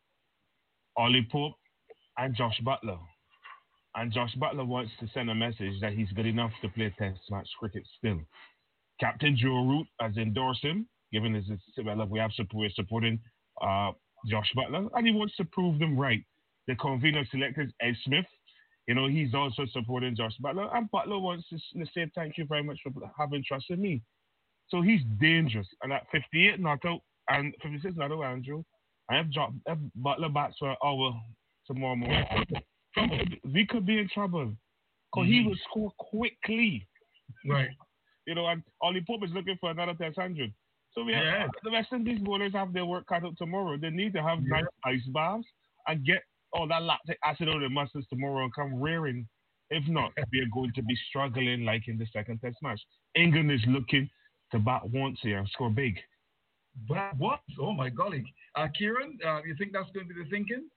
Ollie Pope and Josh Butler. And Josh Butler wants to send a message that he's good enough to play Test match cricket still. Captain Joe Root has endorsed him, given his, well, we have support, supporting uh, Josh Butler, and he wants to prove them right. The convener selected Ed Smith. You know, he's also supporting Josh Butler, and Butler wants to say thank you very much for having trust in me. So he's dangerous. And at fifty-eight not out and fifty-six not out, Andrew, I have dropped if Butler bats for an hour tomorrow morning. We could be in trouble because mm-hmm. he will score quickly. Right. You know, and Ollie Pope is looking for another test hundred. So we have, yeah. the West Indies bowlers have their work cut out tomorrow. They need to have yeah. nice ice baths and get all that lactic acid out of their muscles tomorrow and come rearing. If not, we are going to be struggling like in the second test match. England is looking to bat once here and score big. But what? Oh my golly. Uh, Kieran, uh, you think that's going to be the thinking?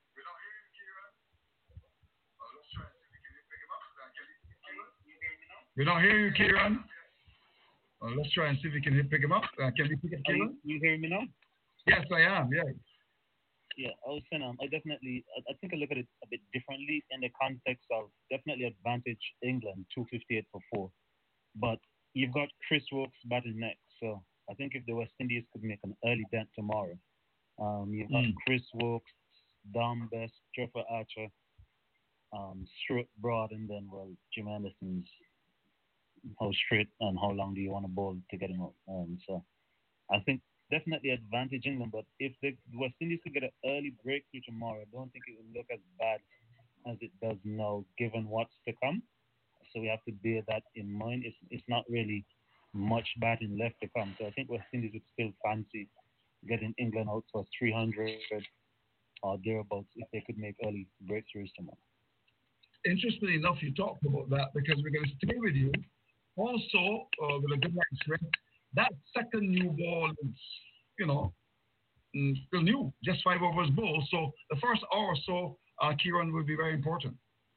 We don't hear you, Kieran. Uh, let's try and see if we can pick him up. Uh, can we pick up Kieran? You, you hear me now? Yes, I am. Yeah. Yeah, I was saying, um, I definitely, I, I think I look at it a bit differently in the context of definitely advantage England, two fifty-eight for four. But you've got Chris Woakes batting next. So I think if the West Indies could make an early dent tomorrow, um, you've got mm. Chris Woakes, Dom Best, Trevor Archer, um, Stuart Broad, and then, well, Jim Anderson's how straight and how long do you want to bowl to get him up. Um, so I think definitely advantage England, but if the West Indies could get an early breakthrough tomorrow, I don't think it would look as bad as it does now, given what's to come. So we have to bear that in mind. It's it's not really much batting left to come. So I think West Indies would still fancy getting England out for three hundred or thereabouts if they could make early breakthroughs tomorrow. Interestingly enough, you talked about that because we're going to stay with you. Also, uh, with a good night's rest, that second new ball is, you know, still new, just five overs bowl. So the first hour or so, uh, Kieran, will be very important.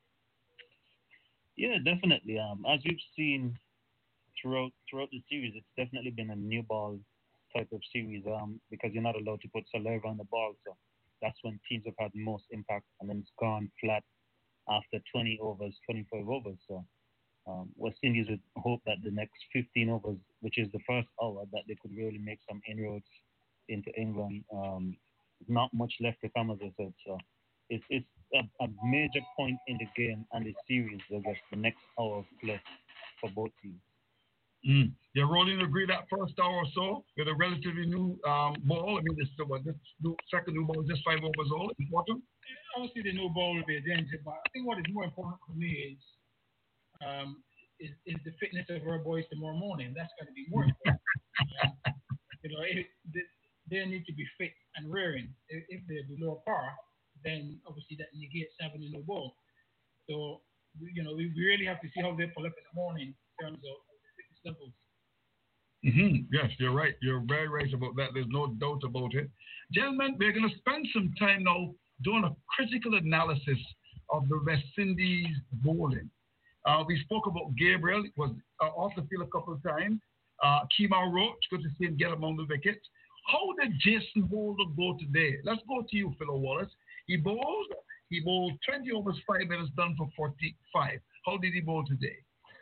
Yeah, definitely. Um, as we've seen throughout throughout the series, it's definitely been a new ball type of series um, because you're not allowed to put saliva on the ball. So that's when teams have had the most impact, and then it's gone flat after twenty overs, twenty-five overs. So um, West Indies would hope that the next fifteen overs, which is the first hour, that they could really make some inroads into England. Um, not much left to come, as I said. So it's, it's a, a major point in the game and the series, I guess, the next hour of play for both teams. Mm. Yeah, Rolling agree that first hour or so with a relatively new um, ball. I mean, this, uh, this new, second new ball is just five overs old. Important. Obviously, the new ball will be a danger, but I think what is more important for me is um, is, is the fitness of our boys tomorrow morning. That's going to be more important. uh, you know, it, they, they need to be fit and rearing. If, if they're below par, then obviously that negates having a new ball. So, you know, we really have to see how they pull up in the morning in terms of fitness levels. Mm-hmm. Yes, you're right. You're very right about that. There's no doubt about it. Gentlemen, we're going to spend some time now doing a critical analysis of the West Indies bowling. Uh, we spoke about Gabriel. It was uh, off the field a couple of times. Uh, Kemar Roach, good to see him get among the wickets. How did Jason Holder go today? Let's go to you, Philo Wallace. He bowled, he bowled twenty overs, five minutes, done for forty-five. How did he bowl today?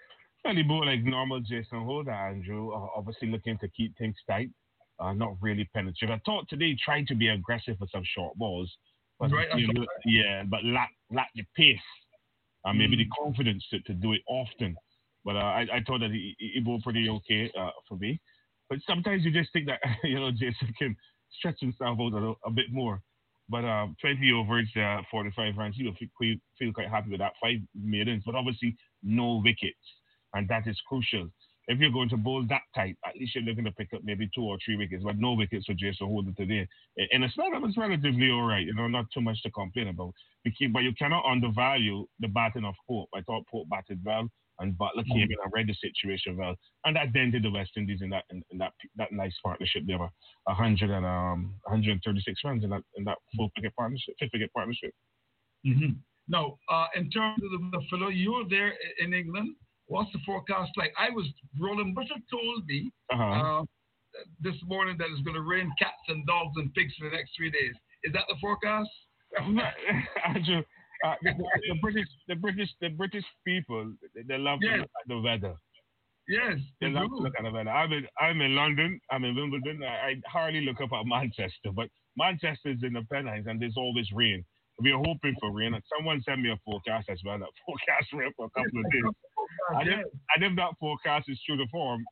Well, he bowled like normal Jason Holder, Andrew. Uh, obviously looking to keep things tight, uh, not really penetrative. I thought today he tried to be aggressive with some short balls, but Right, I you saw know, that. yeah, but lack lack the pace, uh, maybe Mm. the confidence to, to do it often. But uh, I, I thought that he, he bowled pretty okay uh, for me. But sometimes you just think that you know Jason can stretch himself out a, a bit more. But uh, twenty overs, uh, forty-five runs, you will feel, feel quite happy with that. Five maidens, but obviously no wickets, and that is crucial. If you're going to bowl that tight, at least you're looking to pick up maybe two or three wickets, but no wickets for Jason Holder today. In a snap, it's relatively all right, you know, not too much to complain about. But you cannot undervalue the batting of Pope. I thought Pope batted well, and Butler came in and read the situation well, and that dented the West Indies in that in, in that that nice partnership. They were one hundred and um one hundred thirty-six runs in that in that full wicket partnership, fifth wicket partnership. Mm-hmm. Now, uh, in terms of the, the fellow, you're there in England. What's the forecast like? I was, Roland Butcher told me Uh-huh. uh, this morning that it's going to rain cats and dogs and pigs for the next three days. Is that the forecast? Andrew, uh, the, the, the British, the British, the British people, they, they love Yes. to look at the weather. Yes, They they love do. to look at the weather. I'm in, I'm in London. I'm in Wimbledon. I, I hardly look up at Manchester, but Manchester's in the Pennines, and there's always rain. We are hoping for rain, and someone sent me a forecast as well. That forecast rain for a couple of days. And if, and if that forecast is true to form,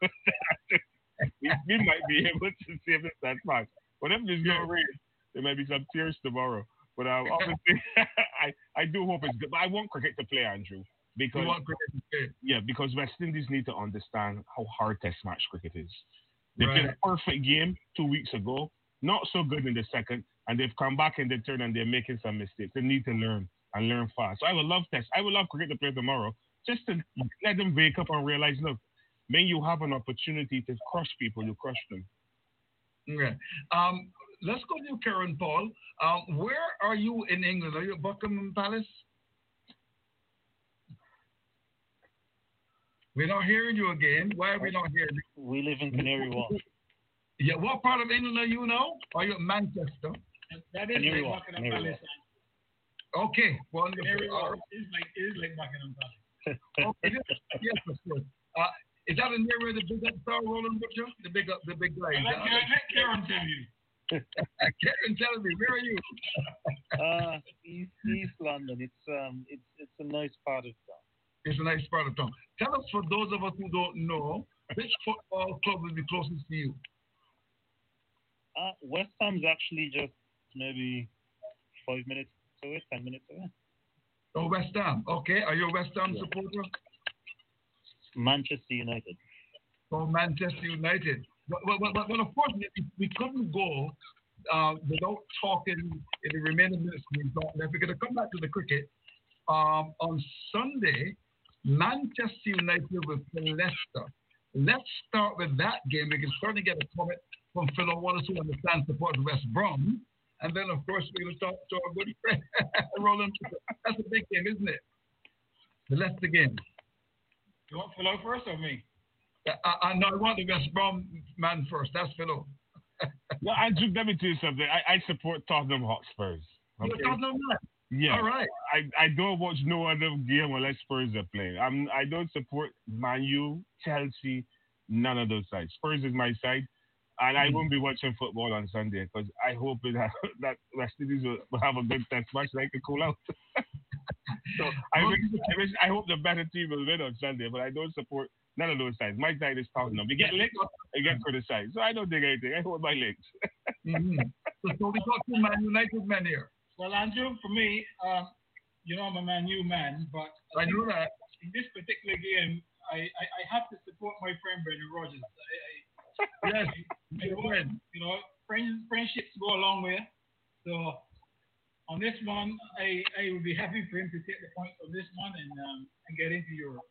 we, we might be able to save it that much. But if there's no rain, there might be some tears tomorrow. But um, obviously, I, I do hope it's good. But I want cricket to play, Andrew. Because, You want cricket to play? Yeah, because West Indies need to understand how hard Test match cricket is. They Right. played a perfect game two weeks ago, not so good in the second, and they've come back in the third and they're making some mistakes. They need to learn and learn fast. So I would love Test. I would love cricket to play tomorrow, just to let them wake up and realize, look, when you have an opportunity to crush people, you crush them. Okay. Um, let's go to Karen Paul. Um, where are you in England? Are you at Buckingham Palace? We're not hearing you again. Why are we not hearing you? We live in Canary Wharf. Yeah, what part of England are you now? Are you at Manchester? That is Canary like Wharf, Buckingham Canary Palace. Okay, wonderful. Canary All Wharf is like is like Buckingham Palace. right. Okay, yes, of course. Uh, is that a near where the big up star Roland Butcher? The big up, the big guy. Let, Karen, let Karen tell you. Karen, tell me, where are you? uh, East, East London. It's um, it's it's a nice part of town. It's a nice part of town. Tell us, for those of us who don't know, which football club will be closest to you? Uh, West Ham's actually just maybe five minutes away, ten minutes away. Oh, West Ham. Okay. Are you a West Ham Yeah. supporter? Manchester United. Oh, Manchester United. But, but, but, but of course, we, we couldn't go uh, without talking in the remaining minutes we've got left. We're going to come back to the cricket. Um, on Sunday, Manchester United will play Leicester. Let's start with that game. We can start to get a comment from Philo Wallace, who understands support West Brom. And then, of course, we're going to talk to our good friend, Roland. That's a big game, isn't it? The Leicester game. You want Philo first or me? I, I, no, I want the West Brom man first. That's Philo. No, Andrew, let me tell you something. I, I support Tottenham Hotspurs. You're Okay? Tottenham man? Yeah. All right. I, I don't watch no other game unless Spurs are playing. I'm I don't support Man U, Chelsea, none of those sides. Spurs is my side, and I Mm. won't be watching football on Sunday because I hope it ha- that West Indies will, will have a good test match so I can cool out. So I wish, I wish I hope the better team will win on Sunday, but I don't support none of those sides. My side is Tottenham. We get licked, I get criticized. So I don't think anything. I hold my legs. Mm-hmm. So, so we got two Man United men here. Well, Andrew, for me, um, you know I'm a Man U man, but I know that. in this particular game, I, I, I have to support my friend Brendan Rodgers. I, I, Yes, you know, you know friends, friendships go a long way. So on this one, I, I would be happy for him to take the points on this one and um, and get into Europe.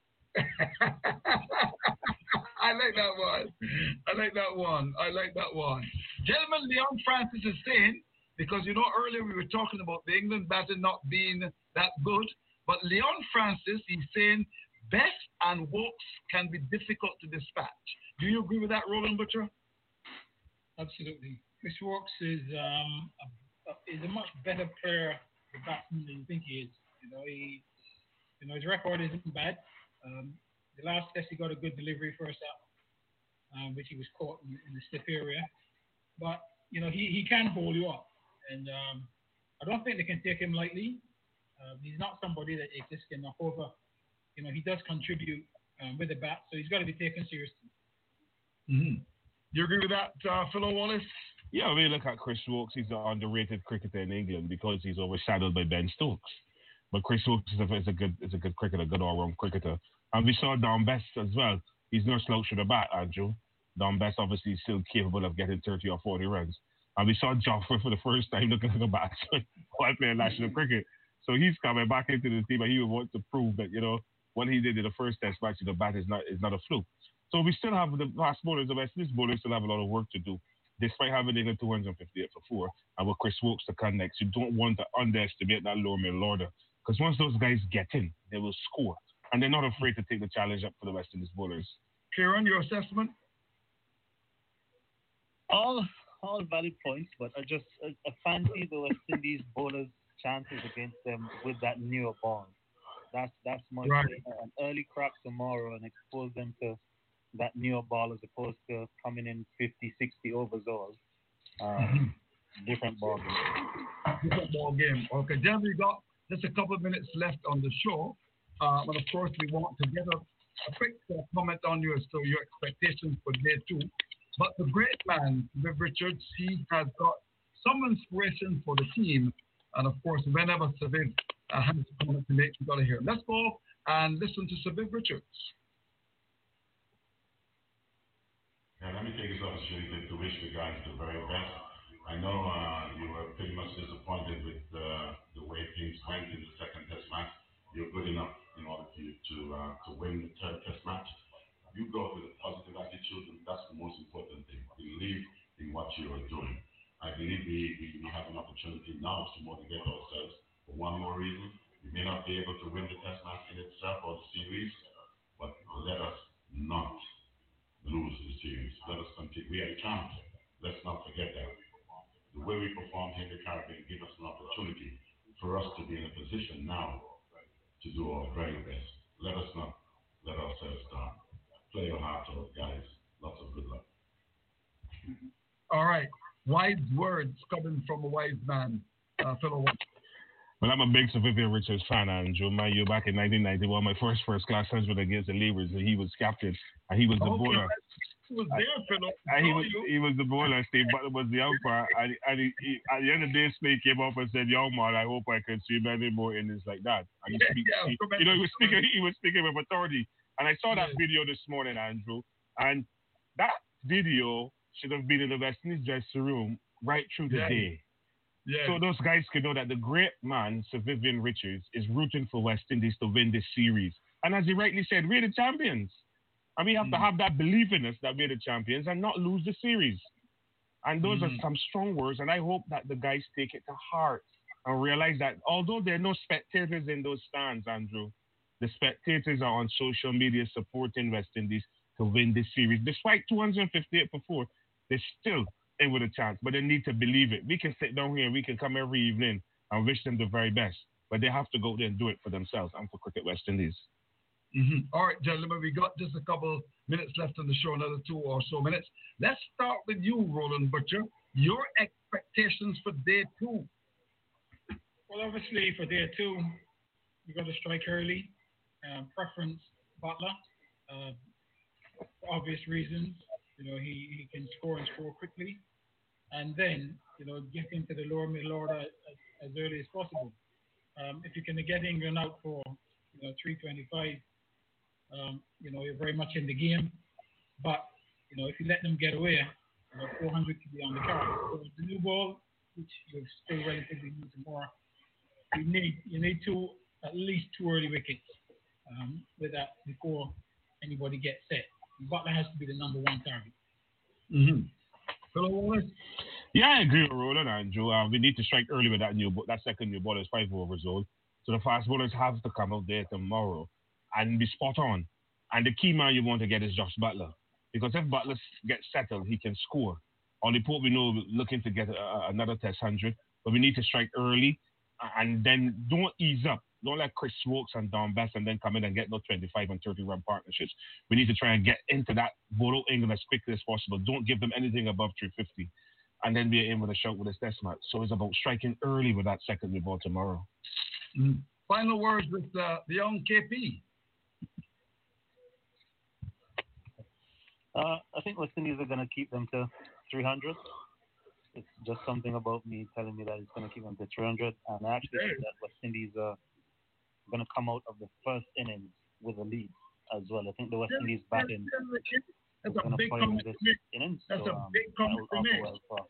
I like that one. I like that one. I like that one. Gentlemen, Leon Francis is saying, because you know earlier we were talking about the England batter not being that good, but Leon Francis, he's saying Best and Wokes can be difficult to dispatch. Do you agree with that, Roland Butcher? Absolutely. Chris Wokes is um a, a, is a much better player, the batsman, than you think he is. You know, he, you know, his record isn't bad. Um, the last test he got a good delivery first up, um, which he was caught in, in the stiff area. But, you know, he, he can hold you up. And um, I don't think they can take him lightly. Uh, he's not somebody that they just can knock over. You know, he does contribute um, with the bat, so he's got to be taken seriously. Mm-hmm. You agree with that, uh, Philo Wallace? Yeah, I mean, look at Chris Stokes. He's an underrated cricketer in England because he's overshadowed by Ben Stokes. But Chris Stokes is a, is a good is a good cricketer, a good all-round cricketer. And we saw Don Best as well. He's no slouch with the bat, Andrew. Don Best obviously is still capable of getting thirty or forty runs. And we saw Joffrey for the first time looking like a batsman while playing national cricket. So he's coming back into the team, and he would want to prove that, you know, what he did in the first test match in the bat is not is not a fluke. So we still have the fast bowlers, the West Indies bowlers still have a lot of work to do, despite having England two hundred fifty-eight for four. And with Chris Stokes to come next, you don't want to underestimate that lower middle order. Because once those guys get in, they will score. And they're not afraid to take the challenge up for the West Indies bowlers. Kieran, your assessment? All all valid points, but I just I, I fancy the West Indies bowlers' chances against them with that newer ball. That's that's my right. An early crack tomorrow and expose them to that newer ball as opposed to coming in fifty, sixty overs all. Um, different ball game. Different ball game. Okay, then we got just a couple of minutes left on the show. Uh, but of course, we want to get a, a quick uh, comment on you as to your expectations for day two. But the great man, Viv Richards, he has got some inspiration for the team. And of course, whenever Viv uh, has a comment to make, you got to hear him. Let's go and listen to Viv Richards. Yeah, let me take this opportunity to wish you guys the very best. I know uh, you were pretty much disappointed with uh, the way things went in the second test match. You're good enough in order for you to uh, to win the third test match. You go with a positive attitude, and that's the most important thing. Believe in what you are doing. I believe we, we, we have an opportunity now to motivate ourselves for one more reason. We may not be able to win the test match in itself or the series, but let us not lose the series. Let us continue. We are champions. Let's not forget that. The way we performed in the Caribbean gave us an opportunity for us to be in a position now to do our very best. Let us not let ourselves down. Play your heart out, guys. Lots of good luck. All right. Wise words coming from a wise man, uh, Philo. Well, I'm a big Sir Vivian Richards fan, Andrew. Mind you, back in nineteen ninety-one, my first first class hundred against the Leavers, and he was captain, and he was the okay. bowler. He was there, Philo. And he was he was the bowler. Steve Butler was the umpire. And, and he, he, at the end of the day, Snake came up and said, "Young man, I hope I can see many more innings like that." And he yeah, speak, yeah, he, you know, he was speaking. He was speaking with authority. And I saw that yeah. video this morning, Andrew. And that video should have been in the West Indies dressing room right through the yeah. day. Yeah. So those guys can know that the great man, Sir Vivian Richards, is rooting for West Indies to win this series. And as he rightly said, we're the champions. And we have mm. to have that belief in us that we're the champions and not lose the series. And those mm. are some strong words. And I hope that the guys take it to heart and realize that although there are no spectators in those stands, Andrew, the spectators are on social media supporting West Indies to win this series. Despite two hundred fifty-eight for four, they're still in with a chance, but they need to believe it. We can sit down here, we can come every evening and wish them the very best, but they have to go there and do it for themselves and for Cricket West Indies. Mm-hmm. All right, gentlemen, we got just a couple minutes left on the show, another two or so minutes. Let's start with you, Roland Butcher. Your expectations for day two? Well, obviously for day two, you got to strike early. Uh, preference Butler, uh, for obvious reasons. You know, he, he can score and score quickly. And then, you know, get into the lower middle order as, as early as possible. Um, if you can get England out for, you know, three twenty-five, um, you know, you're very much in the game. But, you know, if you let them get away, you know, four hundred could be on the card. So the new ball, which you're still relatively new to more, you need, you need two, at least two early wickets. Um, with that before anybody gets set. Butler has to be the number one target. Mm-hmm. Hello, yeah, I agree with Roland, Andrew. Uh, we need to strike early with that new that second new ball is five overs old. So the fast bowlers have to come out there tomorrow and be spot on. And the key man you want to get is Josh Butler. Because if Butler gets settled, he can score. Ollie Pope, we know, looking to get uh, another test hundred. But we need to strike early and then don't ease up. don't let Chris Smokes and Don Best and then come in and get those twenty-five and thirty run partnerships. We need to try and get into that Bodo England as quickly as possible. Don't give them anything above three fifty, and then be in with a shot with this test match. So it's about striking early with that secondary ball tomorrow. Mm. Final words with uh, the young K P. Uh, I think West Indies are going to keep them to three hundred. It's just something about me telling me that it's going to keep them to three hundred. And I actually think that West Indies are going to come out of the first innings with a lead as well. I think the West Indies batting is going to play in this innings. That's so, a um, big comment to make. well for us.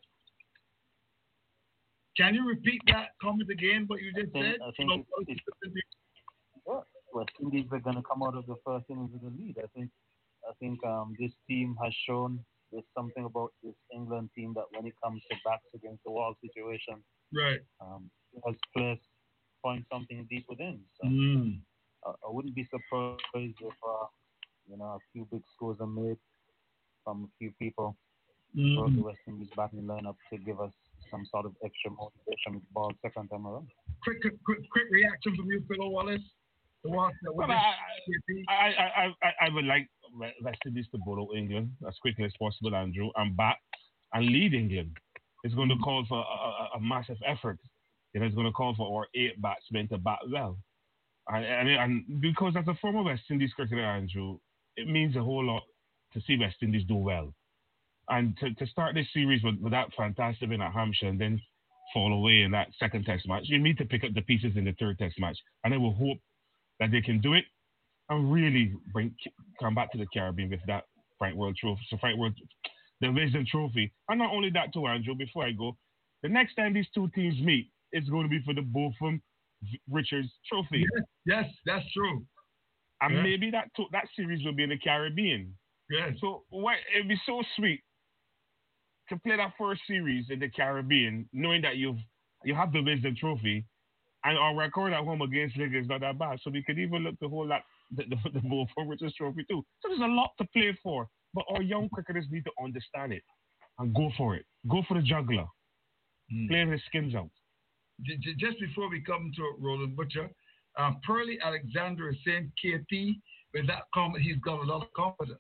Can you repeat that comment again, what you just I think, said? I think it's, it's, yeah, West Indies are going to come out of the first innings with a lead. I think I think um, this team has shown there's something about this England team that when it comes to backs against the wall situation, right, um, as players find something deep within. So mm. I, I wouldn't be surprised if uh, you know a few big scores are made from a few people mm. throughout the West Indies batting lineup to give us some sort of extra motivation with the ball second time around. Quick, quick, quick reaction from you, Phil Wallace. The one, the well, I, I, I, I, I would like West Indies to borrow England as quickly as possible, Andrew, and back and lead England. It's going to call for a, a, a massive effort. It is going to call for our eight batsmen to bat well. And, and, and because as a former West Indies cricketer, Andrew, it means a whole lot to see West Indies do well. And to, to start this series with, with that fantastic win at Hampshire and then fall away in that second test match, you need to pick up the pieces in the third test match. And I will hope that they can do it and really bring come back to the Caribbean with that Frank World Trophy. So Frank World, the Wisden Trophy. And not only that too, Andrew, before I go, the next time these two teams meet, it's going to be for the Botham Richards Trophy. Yes, yes, that's true. And yeah. maybe that to, that series will be in the Caribbean. Yes. So what, it'd be so sweet to play that first series in the Caribbean, knowing that you've you have the Wisden Trophy, and our record at home against Liga is not that bad. So we could even look to hold that the, the, the Botham Richards Trophy too. So there's a lot to play for, but our young cricketers need to understand it and go for it. Go for the juggler. Mm. Play his skins out. Just before we come to Roland Butcher, um, Pearlie Alexander is saying K P, with that comment, he's got a lot of confidence.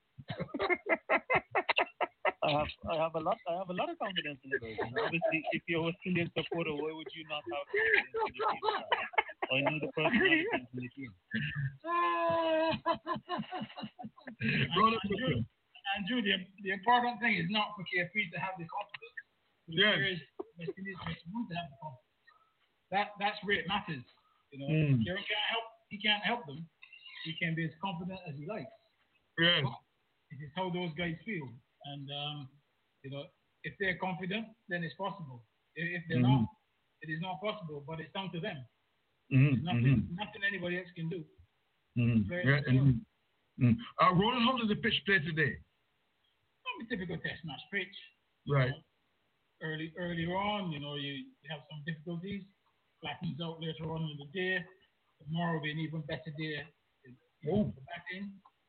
I have, I have a lot, I have a lot of confidence in the guys. Obviously, if you're a West Indian supporter, why would you not have confidence in the team? I know the personalities in the team. Andrew, Andrew the, the important thing is not for K P to have the confidence. Yes. There is West Indies want to have the confidence. That that's where it matters. You know, mm. Kieran can't help. He can't help them. He can be as confident as he likes. Yes. But it is how those guys feel. And, um, you know, if they're confident, then it's possible. If they're mm-hmm. not, it is not possible, but it's down to them. Mm-hmm. There's nothing, mm-hmm. nothing anybody else can do. Mm-hmm. Yeah, and, mm-hmm. uh, Roland, how does the pitch play today? Not a typical test match pitch. Right. You know, early, earlier on, you know, you, you have some difficulties. Flattens out later on in the day. Tomorrow will be an even better day. You know, back in,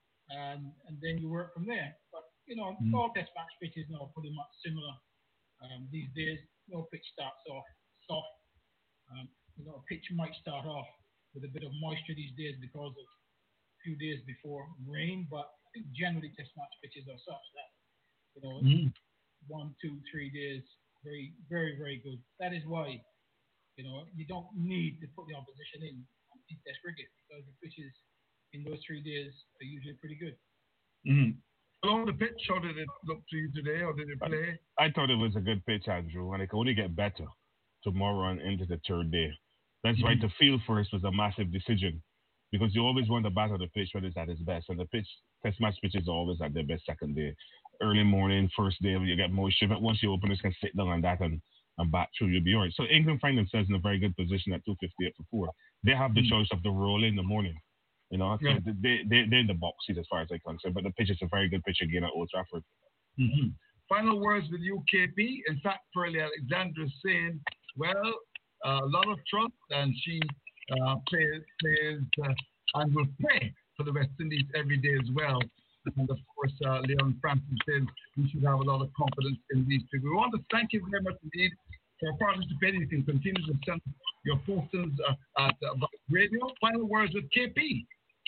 and, and then you work from there. But you know, mm. all test match pitches now are pretty much similar um, these days. No pitch starts off soft. Um, you know, a pitch might start off with a bit of moisture these days because of a few days before rain, but I think generally test match pitches are such that, you know, mm. one, two, three days, very, very, very good. That is why, you know, you don't need to put the opposition in on test cricket because the pitches in those three days are usually pretty good. Mm. Along the pitch, how did it look to you today, or did it play? I, I thought it was a good pitch, Andrew, and it can only get better tomorrow and into the third day. That's mm-hmm. why the field first was a massive decision, because you always want the bat on the pitch when it's at its best, and the pitch, test match pitches are always at their best second day. Early morning, first day, when you get moisture, but once your openers can sit down on that and, and bat through, you'll be all right. So England find themselves in a very good position at two fifty-eight for four. They have the mm-hmm. choice of the roll in the morning. You know, so yeah. they, they, they're in the box seat as far as I'm concerned, but the pitch is a very good pitch again at Old Trafford. Mm-hmm. Final words with you, K P. In fact, Pearlie Alexander is saying, well, uh, a lot of trust, and she uh, plays, plays uh, and will play for the West Indies every day as well. And of course, uh, Leon Francis says we should have a lot of confidence in these two. We want to thank you very much indeed for participating. You can continue to send your postings uh, at uh, Radio, final words with K P.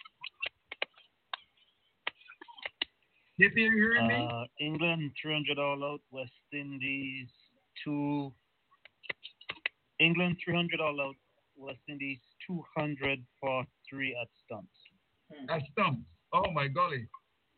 K P, are you hearing me? Uh, England three hundred all out, West Indies two. England three hundred all out, West Indies two hundred for three at stumps. At stumps. Oh my golly.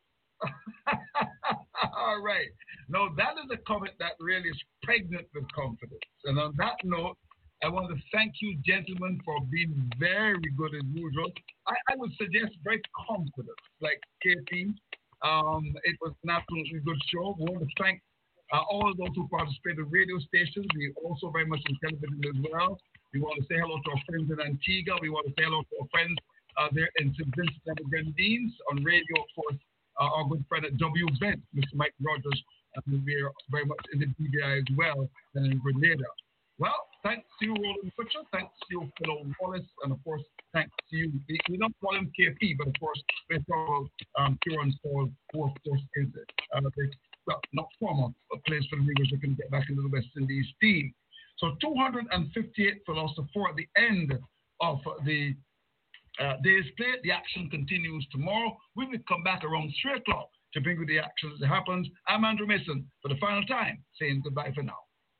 All right. Now that is a comment that really is pregnant with confidence. And on that note, I want to thank you, gentlemen, for being very good as usual. I, I would suggest very confident, like K P. Um, it was an absolutely good show. We want to thank uh, all of those who participated in radio stations. We also very much in television as well. We want to say hello to our friends in Antigua. We want to say hello to our friends uh, there in Saint Vincent and the Grenadines. On radio, of course, uh, our good friend at W V E T, Mister Mike Rogers, and we're very much in the D B I as well, and in Grenada. Well, thanks to you, Roland Butcher. Thanks to you, Phil Wallace. And of course, thanks to you. We, we don't call him K P, but of course, we're talking about um, Kieran Saul, who of course is uh, the, well, not former, but plays for the Eagles who can get back into the West Indies team. So two hundred fifty-eight for loss of four at the end of the uh, day's play. The action continues tomorrow. We will come back around three o'clock to bring you the action as it happens. I'm Andrew Mason for the final time, saying goodbye for now.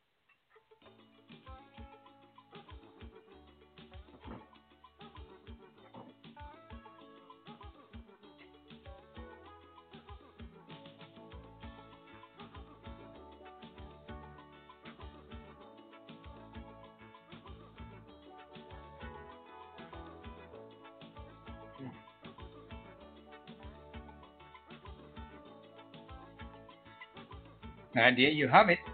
And there you have it.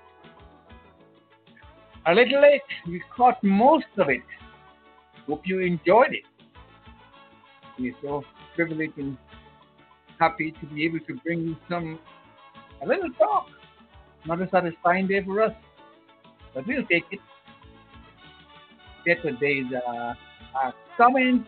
A little late. We caught most of it. Hope you enjoyed it. We're so privileged and happy to be able to bring you some, a little talk. Not a satisfying day for us, but we'll take it. Better days uh, are coming.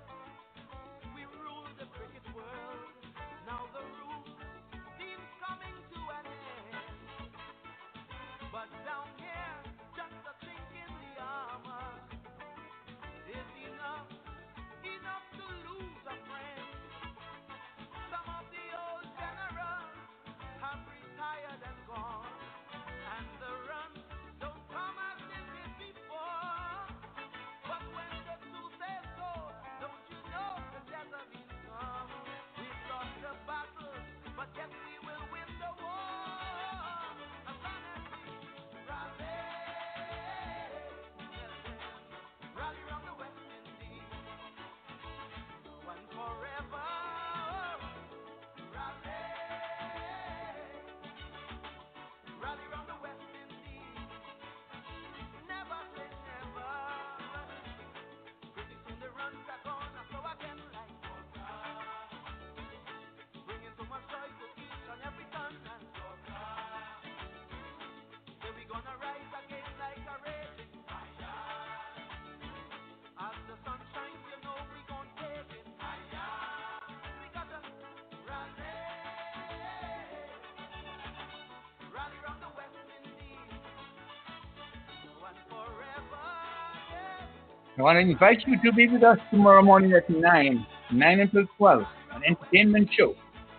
I want to invite you to be with us tomorrow morning at nine, nine until twelve, an entertainment show.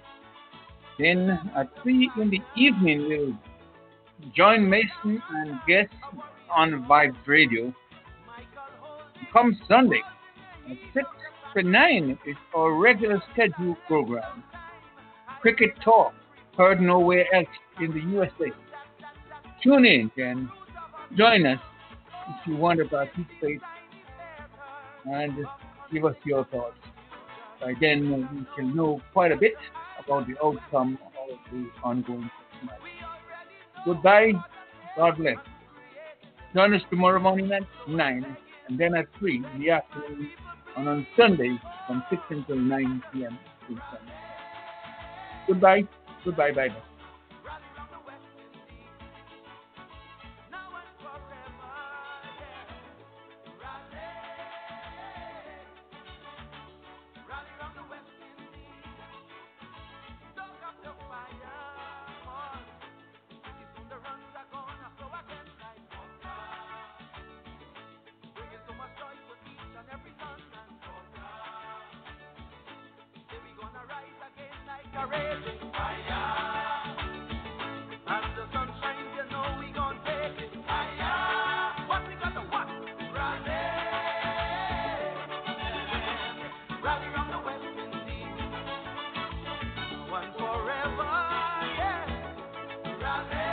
Then at three in the evening, we'll join Mason and guests on Vibes Radio. Come Sunday at six to nine is our regular scheduled program. Cricket Talk, heard nowhere else in the U S A. Tune in and join us if you wonder about each place, and give us your thoughts. By then, we can know quite a bit about the outcome of the ongoing match. Goodbye. God bless. Join us tomorrow morning at nine, and then at three in the afternoon, and on Sunday from six until nine p.m. Goodbye. Goodbye. Bye. Bye. Every a raging fire. And the sunshine, you know we gon' take it higher. What we got to what? Rally. Rally on the West Indies. One forever, yeah. Rally.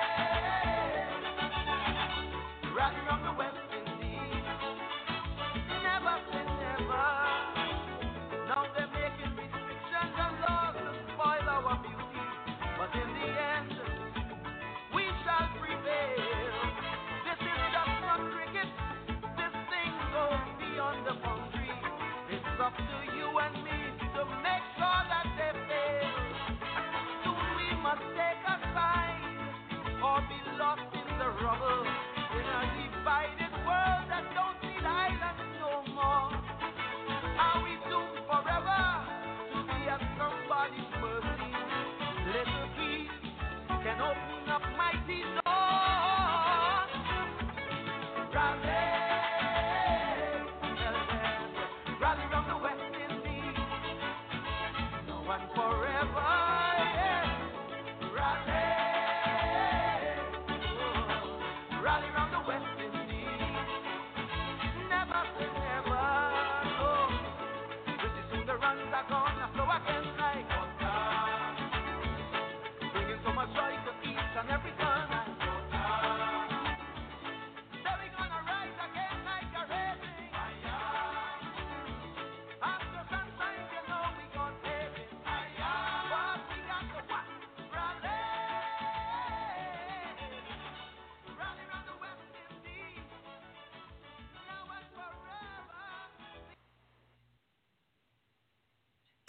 Rally on the West Indies. Never say never. Now they're making restrictions and laws to spoil our beauty. But in the end, we shall prevail. This is just not cricket. This thing goes beyond the boundary. It's up to you and me to make sure that they fail. Soon we must take a side or be lost in the rubble in a divided world that don't need islands no more. Are we doomed forever to be at somebody's mercy? Little keys can open up mighty doors.